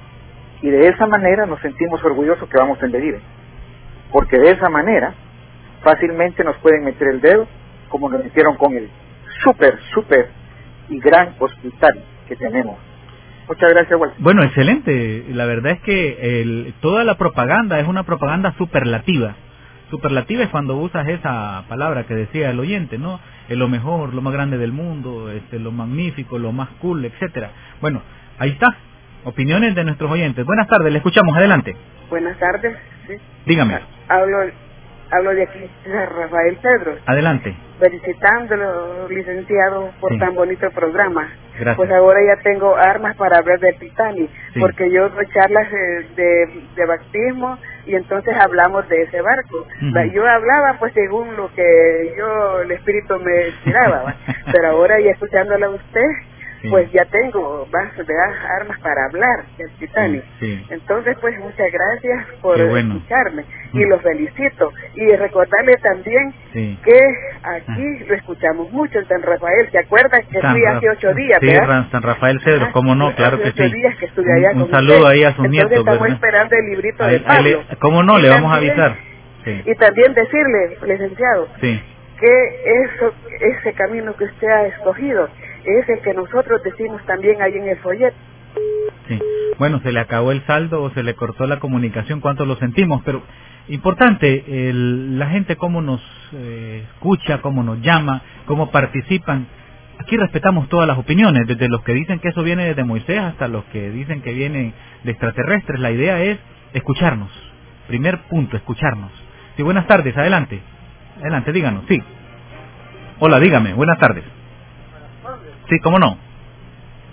Y de esa manera nos sentimos orgullosos que vamos en derive. Porque de esa manera fácilmente nos pueden meter el dedo, como nos metieron con el super, super y gran hospital que tenemos. Muchas gracias, Walter. Bueno, excelente. La verdad es que el, toda la propaganda es una propaganda superlativa. Superlativa es cuando usas esa palabra que decía el oyente, ¿no? Es lo mejor, lo más grande del mundo, este, lo magnífico, lo más cool, etcétera. Bueno, ahí está. Opiniones de nuestros oyentes. Buenas tardes, le escuchamos, adelante. Buenas tardes, sí. Dígame. Hablo, hablo de aquí, Rafael Pedro. Adelante. Felicitándolo, licenciado, por sí. tan bonito programa. Gracias. Pues ahora ya tengo armas para hablar del Titanic, sí. porque yo doy charlas de, de, de bautismo y entonces hablamos de ese barco. Uh-huh. Yo hablaba pues según lo que yo, el espíritu me tiraba, pero ahora ya escuchándola a usted, sí. pues ya tengo más de armas para hablar del Titanic. Sí, sí. Entonces pues muchas gracias por bueno. escucharme y uh-huh. los felicito y recordarle también sí. que aquí ah. lo escuchamos mucho en San Rafael. ¿Se acuerda que San fui hace ocho días? Sí, ¿verdad? San Rafael Cedros, cómo no, claro que sí. Días que estuve allá un con saludo usted. ahí a sus Entonces nietos. Estamos ¿verdad? esperando el librito ahí, de Pablo. Le, ¿Cómo no? Y le también, vamos a avisar. Sí. Y también decirle, licenciado, sí. que eso, ese camino que usted ha escogido es el que nosotros decimos también ahí en el folleto. Sí. Bueno, se le acabó el saldo o se le cortó la comunicación, cuánto lo sentimos, pero importante, el, la gente cómo nos eh, escucha, cómo nos llama, cómo participan. Aquí respetamos todas las opiniones, desde los que dicen que eso viene desde Moisés hasta los que dicen que viene de extraterrestres. La idea es escucharnos. Primer punto, escucharnos. Sí, buenas tardes, adelante. Adelante, díganos, sí. Hola, dígame, buenas tardes. Sí, cómo no.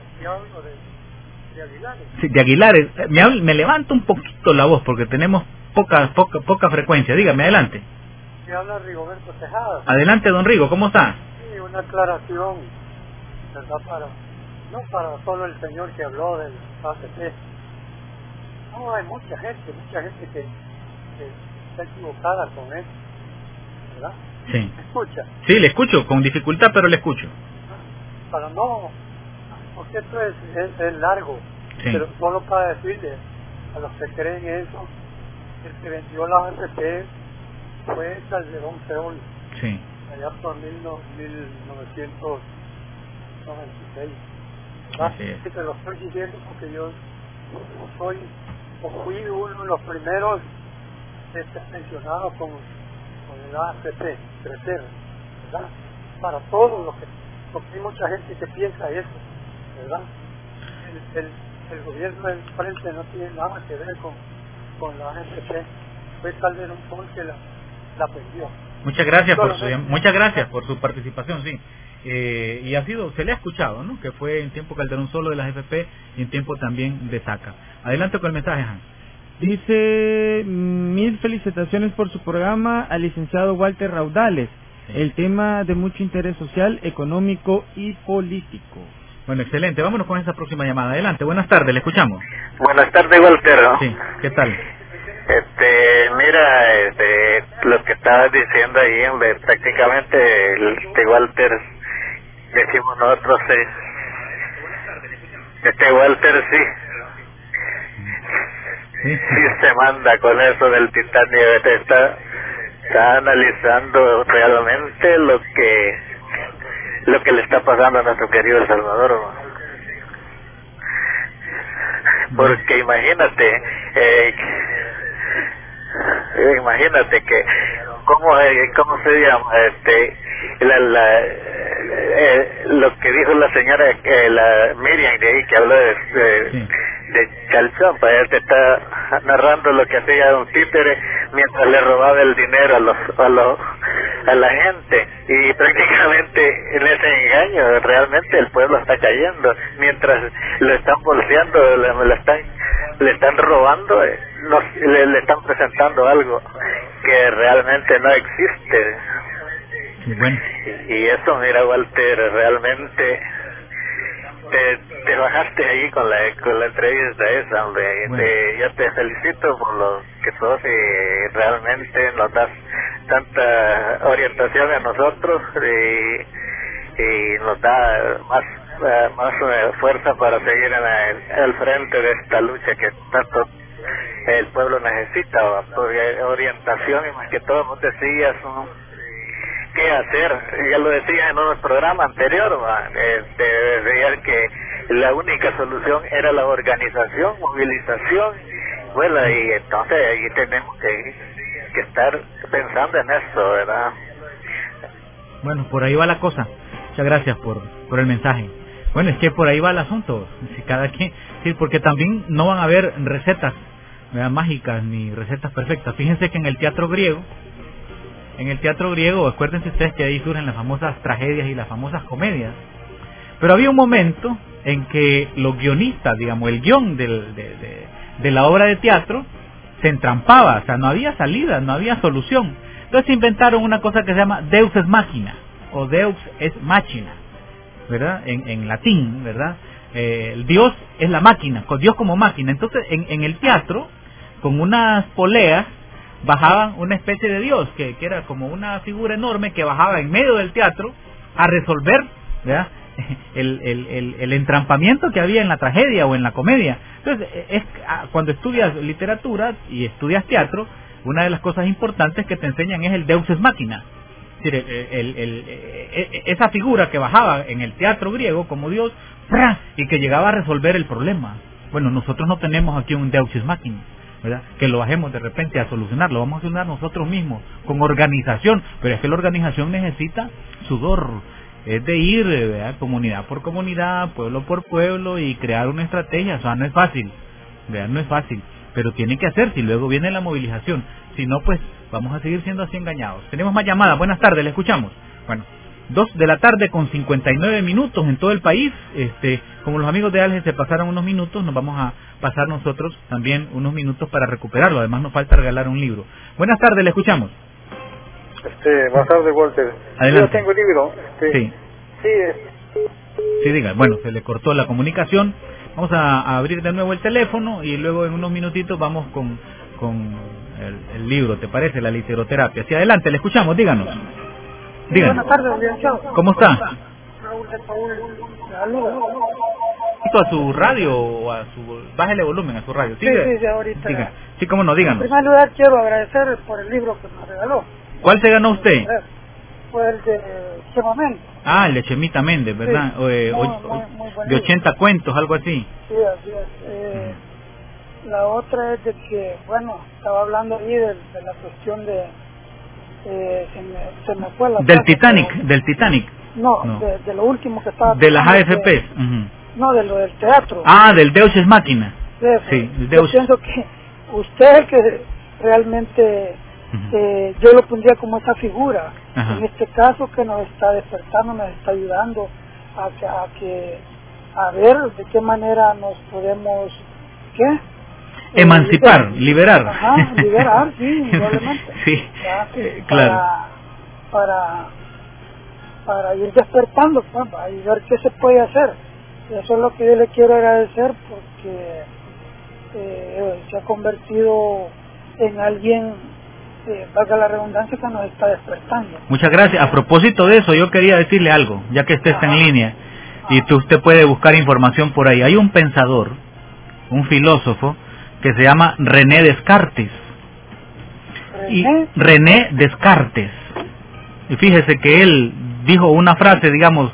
Sí, de Aguilares. Me, me levanto un poquito la voz porque tenemos poca, poca, poca frecuencia. Dígame, adelante. Me habla Rigoberto Tejada. Adelante, don Rigo, ¿cómo está? Sí, una aclaración, ¿verdad? Para, no para solo el señor que habló del A C P. No, hay mucha gente, mucha gente que, que está equivocada con eso, ¿verdad? Sí. ¿Me escucha? Sí, le escucho, con dificultad, pero le escucho. Para no, porque esto es, es, es largo, Sí. pero solo para decirle a los que creen eso, el que vendió la A F P fue Calderón Seol, Sí. allá por mil, no, mil novecientos noventa y seis. ¿Verdad? Así es. Y te lo estoy diciendo porque yo soy o fui uno de los primeros este, mencionados con, con el A F P, crecer, ¿verdad? Para todos los que, porque hay mucha gente que piensa eso, ¿verdad? El, el, el gobierno del frente no tiene nada que ver con, con la A F P, fue Calderón Sol que la, la perdió. Muchas gracias por su muchas gracias por su participación, sí. Eh, y ha sido, se le ha escuchado, ¿no? Que fue en tiempo Calderón solo de la A F P y en tiempo también de Saca. Adelante con el mensaje, Hans. Dice, mil felicitaciones por su programa al licenciado Walter Raudales. Sí. El tema de mucho interés social, económico y político. Bueno, excelente. Vámonos con esa próxima llamada. Adelante. Buenas tardes, le escuchamos. Buenas tardes, Walter. Sí, ¿qué tal? Este, mira, este, lo que estabas diciendo ahí, hombre, prácticamente el, este Walter, decimos nosotros, eh, este Walter sí, sí, sí se manda con eso del Titanic, está, está analizando realmente lo que, lo que le está pasando a nuestro querido El Salvador, ¿no? Porque imagínate, eh, imagínate que cómo eh, cómo se llama este la, la eh, lo que dijo la señora eh, la Miriam de ahí que habló de de, sí. de Calzón, pues él te está narrando lo que hacía un títere mientras le robaba el dinero a los a los a la gente, y prácticamente en ese engaño realmente el pueblo está cayendo mientras lo están bolseando, le, le están le están robando, eh, no, le, le están presentando algo que realmente no existe. Sí, bueno. y, y eso, mira, Walter, realmente te, te bajaste ahí con la con la entrevista esa, hombre. Bueno. Te, yo te felicito por lo que sos y realmente nos das tanta orientación a nosotros y, y nos da más uh, más uh, fuerza para seguir en el, al frente de esta lucha que tanto el pueblo necesita, orientación, y más que todo nos decías ¿no? qué hacer, ya lo decía en un programa anterior, este, decía que la única solución era la organización, movilización, bueno, y entonces ahí tenemos que, que estar pensando en eso, ¿verdad? Bueno, por ahí va la cosa. Muchas gracias por, por el mensaje. Bueno, es que por ahí va el asunto, si cada quien, sí, porque también no van a haber recetas, ¿verdad?, mágicas ni recetas perfectas. Fíjense que en el teatro griego, en el teatro griego, acuérdense ustedes que ahí surgen las famosas tragedias y las famosas comedias, pero había un momento en que los guionistas, digamos, el guión del, de, de, de la obra de teatro se entrampaba, o sea, no había salida, no había solución. Entonces inventaron una cosa que se llama Deus ex machina, o Deus ex machina, ¿verdad? En, en latín, ¿verdad? Eh, el Dios es la máquina, con Dios como máquina. Entonces, en, en el teatro, con unas poleas, bajaban una especie de Dios, que, que era como una figura enorme que bajaba en medio del teatro a resolver, ¿verdad?, el, el, el, el entrampamiento que había en la tragedia o en la comedia. Entonces, es, cuando estudias literatura y estudias teatro, una de las cosas importantes que te enseñan es el Deus ex machina. Es decir, el, el, el, el, esa figura que bajaba en el teatro griego como Dios, ¡pra!, y que llegaba a resolver el problema. Bueno, nosotros no tenemos aquí un Deus ex machina, ¿verdad?, que lo bajemos de repente a solucionarlo. Vamos a solucionar nosotros mismos, con organización, pero es que la organización necesita sudor, es de ir, ¿verdad?, comunidad por comunidad, pueblo por pueblo, y crear una estrategia. O sea, no es fácil, ¿verdad?, no es fácil, pero tiene que hacerse, y luego viene la movilización. Si no, pues vamos a seguir siendo así engañados. Tenemos más llamadas. Buenas tardes, le escuchamos. Bueno, dos de la tarde con cincuenta y nueve minutos en todo el país. Este, como los amigos de Alge se pasaron unos minutos, nos vamos a pasar nosotros también unos minutos para recuperarlo. Además nos falta regalar un libro. Buenas tardes, le escuchamos. Este, buenas tardes, Walter. Adelante. Yo tengo el libro. Este, sí. Sí, es... Sí, diga. Bueno, se le cortó la comunicación. Vamos a, a abrir de nuevo el teléfono y luego en unos minutitos vamos con, con el, el libro, ¿te parece? La literoterapia. Hacia adelante, le escuchamos, díganos. Díganos. Buenas tardes, licenciado. ¿Cómo está? Raúl de Paúl. Saludos. ¿A su radio o a su... Bájele volumen a su radio? Sí, sí, sí, ahorita. Diga. Sí, cómo no, díganos. En primer lugar, quiero agradecer por el libro que me regaló. ¿Cuál se ganó usted? Fue el de Chema Méndez. Ah, el de Chemita Méndez, ¿verdad? Sí, o, eh, muy, o, muy, muy buen de libro. ochenta cuentos, algo así. Sí, así es. Eh, mm. La otra es de que, bueno, estaba hablando ahí de, de la cuestión de... Eh, se, me, se me fue la... Del frase, Titanic, pero, del Titanic. No, no. De, de lo último que estaba... De las A F P. De, uh-huh. No, de lo del teatro. Ah, del Deus Ex Machina. Sí, sí el Deus. Yo pienso que usted es el que realmente... Uh-huh. eh, yo lo pondría como esa figura. Uh-huh. En este caso que nos está despertando, nos está ayudando a que, a que a ver de qué manera nos podemos ¿qué? Emancipar, eh, liberar. Ajá, liberar, sí, indudablemente. Sí, ¿ya? eh, claro. Para, para, para ir despertando, pues, y ver qué se puede hacer. Eso es lo que yo le quiero agradecer porque eh, se ha convertido en alguien, eh, valga la redundancia, que nos está despertando. Muchas gracias. A propósito de eso, yo quería decirle algo, ya que usted está en línea y tú, usted puede buscar información por ahí. Hay un pensador, un filósofo, que se llama René Descartes. ¿René? Y René Descartes. Y fíjese que él dijo una frase, digamos,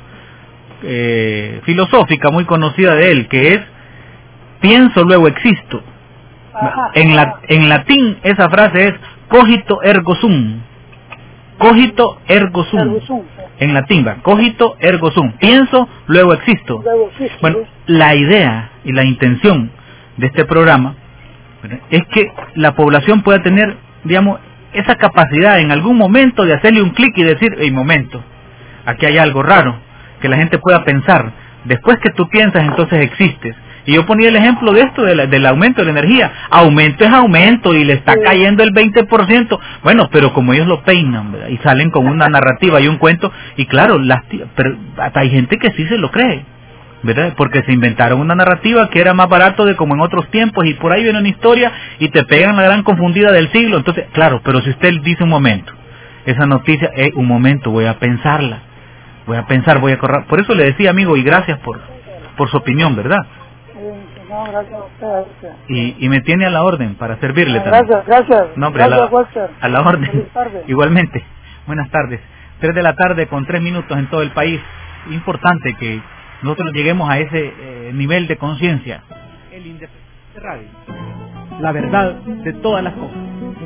eh, filosófica muy conocida de él, que es pienso luego existo. Ajá. En, la, en latín esa frase es cogito ergo sum. Cogito ergo sum. Ergo sum. En latín va, cogito ergo sum. Pienso luego existo. Luego existo. Bueno, la idea y la intención de este programa es que la población pueda tener, digamos, esa capacidad en algún momento de hacerle un clic y decir, hey, momento, aquí hay algo raro, que la gente pueda pensar. Después que tú piensas, entonces existes. Y yo ponía el ejemplo de esto, de la, del aumento de la energía. Aumento es aumento y le está sí. cayendo el veinte por ciento. Bueno, pero como ellos lo peinan, ¿verdad? Y salen con una narrativa y un cuento, y claro, las, pero hasta hay gente que sí se lo cree, ¿verdad? Porque se inventaron una narrativa que era más barato de como en otros tiempos, y por ahí viene una historia y te pegan la gran confundida del siglo. Entonces, claro, pero si usted dice un momento, esa noticia, eh, un momento, voy a pensarla, voy a pensar, voy a correr. Por eso le decía, amigo, y gracias por, por su opinión, ¿verdad? No, gracias a usted, gracias. Y, y me tiene a la orden para servirle no, también. Gracias, gracias. No, hombre, gracias, a, la, Walter. a la orden. Feliz tarde. Igualmente. Buenas tardes. Tres de la tarde con tres minutos en todo el país. Importante que nosotros lleguemos a ese eh, nivel de conciencia. El Independiente Radio. La verdad de todas las cosas.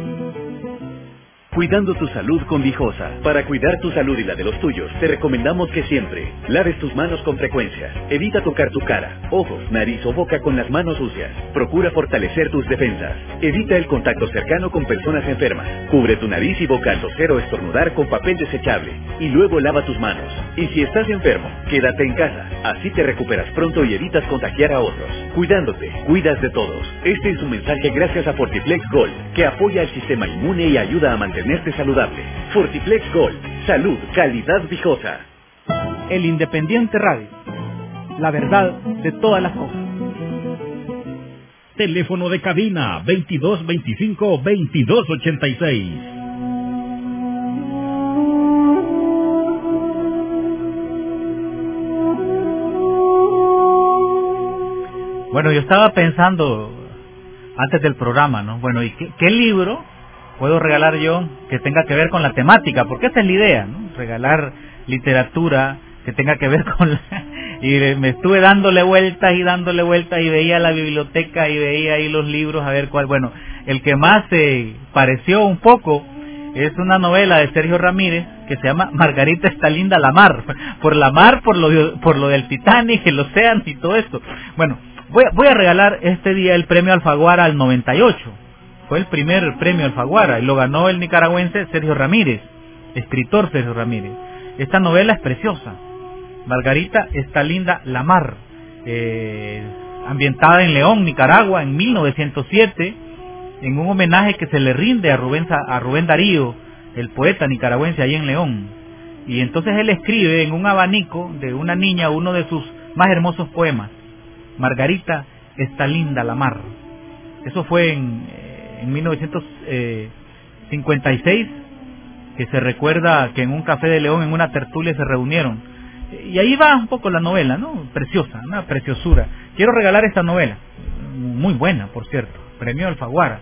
Cuidando tu salud con Vijosa. Para cuidar tu salud y la de los tuyos, te recomendamos que siempre laves tus manos con frecuencia. Evita tocar tu cara, ojos, nariz o boca con las manos sucias. Procura fortalecer tus defensas. Evita el contacto cercano con personas enfermas. Cubre tu nariz y boca al toser o estornudar con papel desechable. Y luego lava tus manos. Y si estás enfermo, quédate en casa. Así te recuperas pronto y evitas contagiar a otros. Cuidándote, cuidas de todos. Este es un mensaje gracias a Fortiplex Gold, que apoya el sistema inmune y ayuda a mantener saludable. Fortiplex Gold, salud, calidad Vijosa. El Independiente Radio, la verdad de todas las cosas. Teléfono de cabina veintidós veinticinco veintidós ochenta y seis. Bueno, yo estaba pensando antes del programa, ¿no? Bueno, ¿y qué, qué libro puedo regalar yo que tenga que ver con la temática? Porque esta es la idea, ¿no? Regalar literatura que tenga que ver con la... Y me estuve dándole vueltas y dándole vueltas y veía la biblioteca y veía ahí los libros a ver cuál... Bueno, el que más se pareció un poco es una novela de Sergio Ramírez que se llama Margarita está linda la mar. Por la mar, por lo, por lo del Titanic, el océano y todo esto. Bueno, voy, voy a regalar este día el premio Alfaguara al noventa y ocho. Fue el primer premio Alfaguara y lo ganó el nicaragüense Sergio Ramírez, escritor Sergio Ramírez. Esta novela es preciosa. Margarita está linda la mar. Eh, ambientada en León, Nicaragua, en mil novecientos siete, en un homenaje que se le rinde a Rubén, a Rubén Darío, el poeta nicaragüense ahí en León. Y entonces él escribe en un abanico de una niña uno de sus más hermosos poemas, Margarita, está linda la mar. Eso fue en, en mil novecientos cincuenta y seis, que se recuerda que en un café de León, en una tertulia, se reunieron. Y ahí va un poco la novela, ¿no? Preciosa, una preciosura. Quiero regalar esta novela, muy buena, por cierto, premio Alfaguara,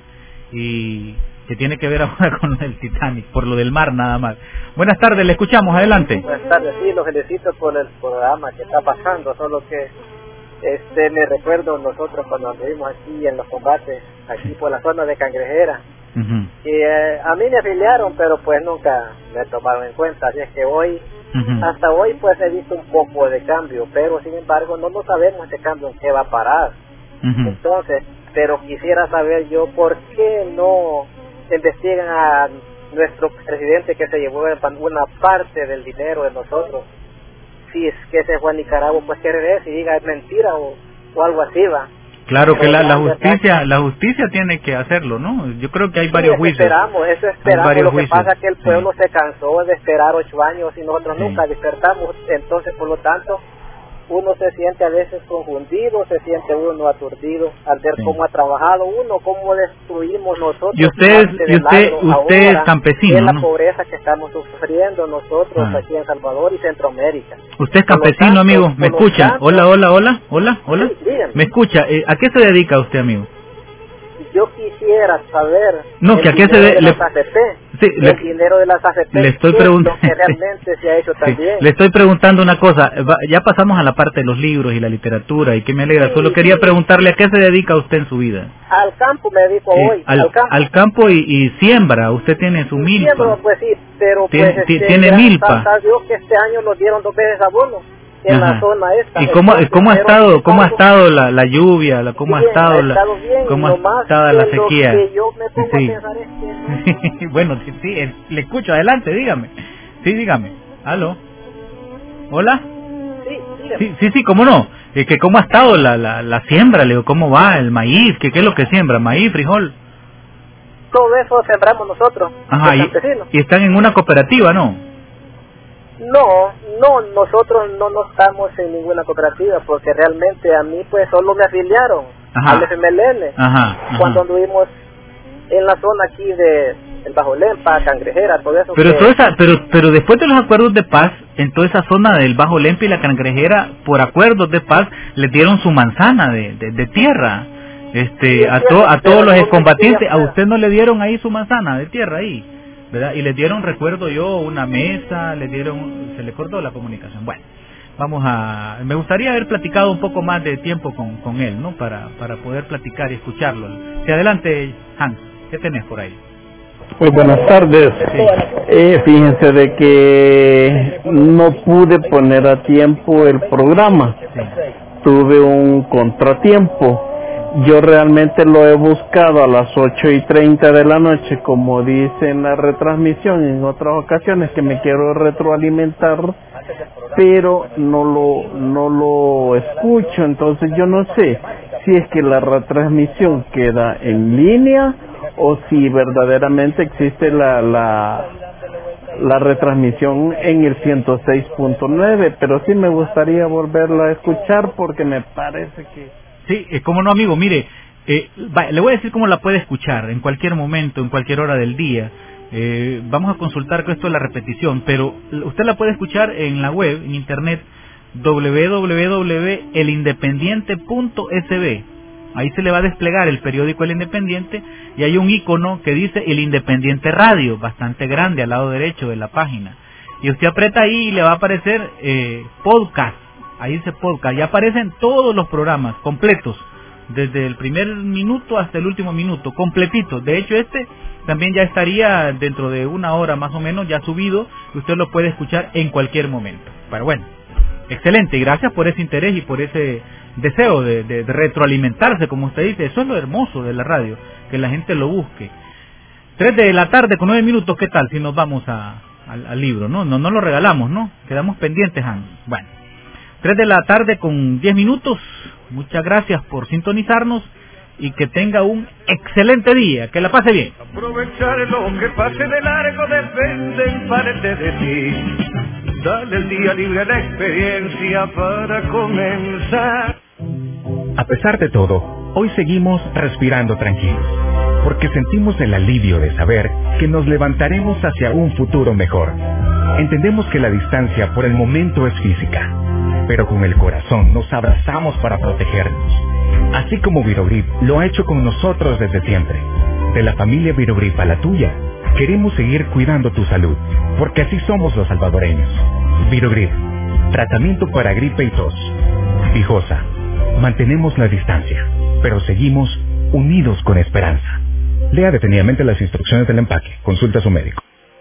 y que tiene que ver ahora con el Titanic, por lo del mar nada más. Buenas tardes, le escuchamos, adelante. Buenas tardes, sí, lo felicito por el programa que está pasando, solo que este me recuerdo nosotros cuando anduvimos aquí en los combates, aquí por la zona de Cangrejera, uh-huh. y eh, a mí me afiliaron, pero pues nunca me tomaron en cuenta, así es que hoy, uh-huh. hasta hoy pues he visto un poco de cambio, pero sin embargo no, no sabemos este cambio en qué va a parar. Uh-huh. Entonces, pero quisiera saber yo por qué no investigan a nuestro presidente que se llevó una parte del dinero de nosotros. Si es que se fue a Nicaragua, pues que regrese y diga es mentira o, o algo así, va. Claro que la, la justicia la justicia tiene que hacerlo, ¿no? Yo creo que hay sí, varios eso juicios. Esperamos, eso esperamos. Lo que juicios. pasa es que el pueblo sí. se cansó de esperar ocho años y nosotros sí. nunca despertamos. Entonces, por lo tanto, uno se siente a veces confundido, se siente uno aturdido al ver sí. cómo ha trabajado uno, cómo destruimos nosotros. Y usted, y usted, usted es campesino, ¿no? Es la ¿no? pobreza que estamos sufriendo nosotros ah. aquí en Salvador y Centroamérica. Usted es campesino, tanto, amigo, ¿me escucha? Tanto, hola, hola, hola, hola, hola. Sí, ¿Me escucha? Eh, ¿A qué se dedica usted, amigo? Yo quisiera saber no, que a qué se de, de le, las A F P, sí, el le, dinero de las A F P, le estoy preguntando que realmente se ha hecho también. Sí, le estoy preguntando una cosa, ya pasamos a la parte de los libros y la literatura y que me alegra, sí, solo quería sí. preguntarle a qué se dedica usted en su vida. Al campo me dedico eh, hoy, al, al campo, al campo y, y siembra, usted tiene su milpa. Siembro, pues sí, pero Tien, pues este, tiene milpa. Gracias a Dios que este año nos dieron dos veces abono. En Ajá. la zona esta. ¿Y cómo, Entonces, cómo ha estado cómo ha estado la, la lluvia, la, cómo bien, ha estado la ha bien, cómo ha estado la sequía? Lo que yo me pongo sí. a pensar es que... bueno, sí, sí, le escucho, adelante, dígame. Sí, dígame. ¿Aló? ¿Hola? Sí, sí, sí, sí, cómo no. Eh, que cómo ha estado la, la, la siembra, le digo, cómo va el maíz, que qué es lo que siembra, maíz, frijol. Todo eso sembramos nosotros. Ajá, y, y están en una cooperativa, ¿no? No, no, nosotros no, no estamos en ninguna cooperativa porque realmente a mí pues solo me afiliaron ajá. al F M L N ajá, ajá. cuando anduvimos en la zona aquí de el Bajo Lempa, Cangrejera, todo eso. Pero, que... toda esa, pero, pero después de los acuerdos de paz, en toda esa zona del Bajo Lempa y la Cangrejera, por acuerdos de paz, les dieron su manzana de, de, de tierra. Este, sí, a, to, a todos los excombatientes, a usted no le dieron ahí su manzana de tierra ahí. ¿Verdad? Y les dieron, recuerdo yo, una mesa, les dieron, se le cortó la comunicación. Bueno, vamos a, me gustaría haber platicado un poco más de tiempo con, con él, ¿no? Para, para poder platicar y escucharlo. Sí, adelante, Hans, ¿qué tenés por ahí? Muy buenas tardes. Sí. Eh, fíjense de que no pude poner a tiempo el programa. Sí. Tuve un contratiempo. Yo realmente lo he buscado a las ocho y treinta de la noche, como dice en la retransmisión en otras ocasiones, que me quiero retroalimentar, pero no lo, no lo escucho. Entonces yo no sé si es que la retransmisión queda en línea o si verdaderamente existe la, la, la retransmisión en el ciento seis punto nueve, pero sí me gustaría volverla a escuchar porque me parece que... Sí, eh, cómo no, amigo, mire, eh, va, le voy a decir cómo la puede escuchar en cualquier momento, en cualquier hora del día. Eh, vamos a consultar con esto de la repetición, pero usted la puede escuchar en la web, en internet, doble u doble u doble u punto el independiente punto s b. Ahí se le va a desplegar el periódico El Independiente y hay un icono que dice El Independiente Radio, bastante grande al lado derecho de la página. Y usted aprieta ahí y le va a aparecer eh, podcast. Ahí dice podcast, ya aparecen todos los programas completos, desde el primer minuto hasta el último minuto, completito. De hecho, este también ya estaría dentro de una hora más o menos ya subido, y usted lo puede escuchar en cualquier momento. Pero bueno, excelente, y gracias por ese interés y por ese deseo de, de, de retroalimentarse, como usted dice. Eso es lo hermoso de la radio, que la gente lo busque. Tres de la tarde con nueve minutos, ¿qué tal si nos vamos a, al, al libro? No, no, no lo regalamos, ¿no? Quedamos pendientes, Hans. Bueno. tres de la tarde con diez minutos. Muchas gracias por sintonizarnos y que tenga un excelente día. Que la pase bien. Aprovechar lo que pase de largo depende en parte de ti. Dale el día libre a la experiencia para comenzar. A pesar de todo, hoy seguimos respirando tranquilos, porque sentimos el alivio de saber que nos levantaremos hacia un futuro mejor. Entendemos que la distancia por el momento es física, pero con el corazón nos abrazamos para protegernos. Así como Virogrip lo ha hecho con nosotros desde siempre. De la familia Virogrip a la tuya, queremos seguir cuidando tu salud, porque así somos los salvadoreños. Virogrip, tratamiento para gripe y tos. Vijosa, mantenemos la distancia, pero seguimos unidos con esperanza. Lea detenidamente las instrucciones del empaque. Consulta a su médico.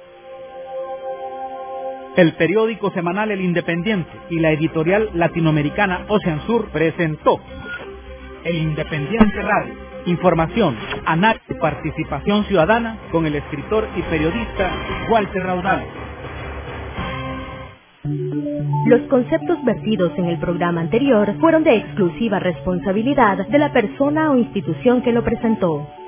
El periódico semanal El Independiente y la editorial latinoamericana Ocean Sur presentó El Independiente Radio. Información, análisis, participación ciudadana con el escritor y periodista Walter Raudal. Los conceptos vertidos en el programa anterior fueron de exclusiva responsabilidad de la persona o institución que lo presentó.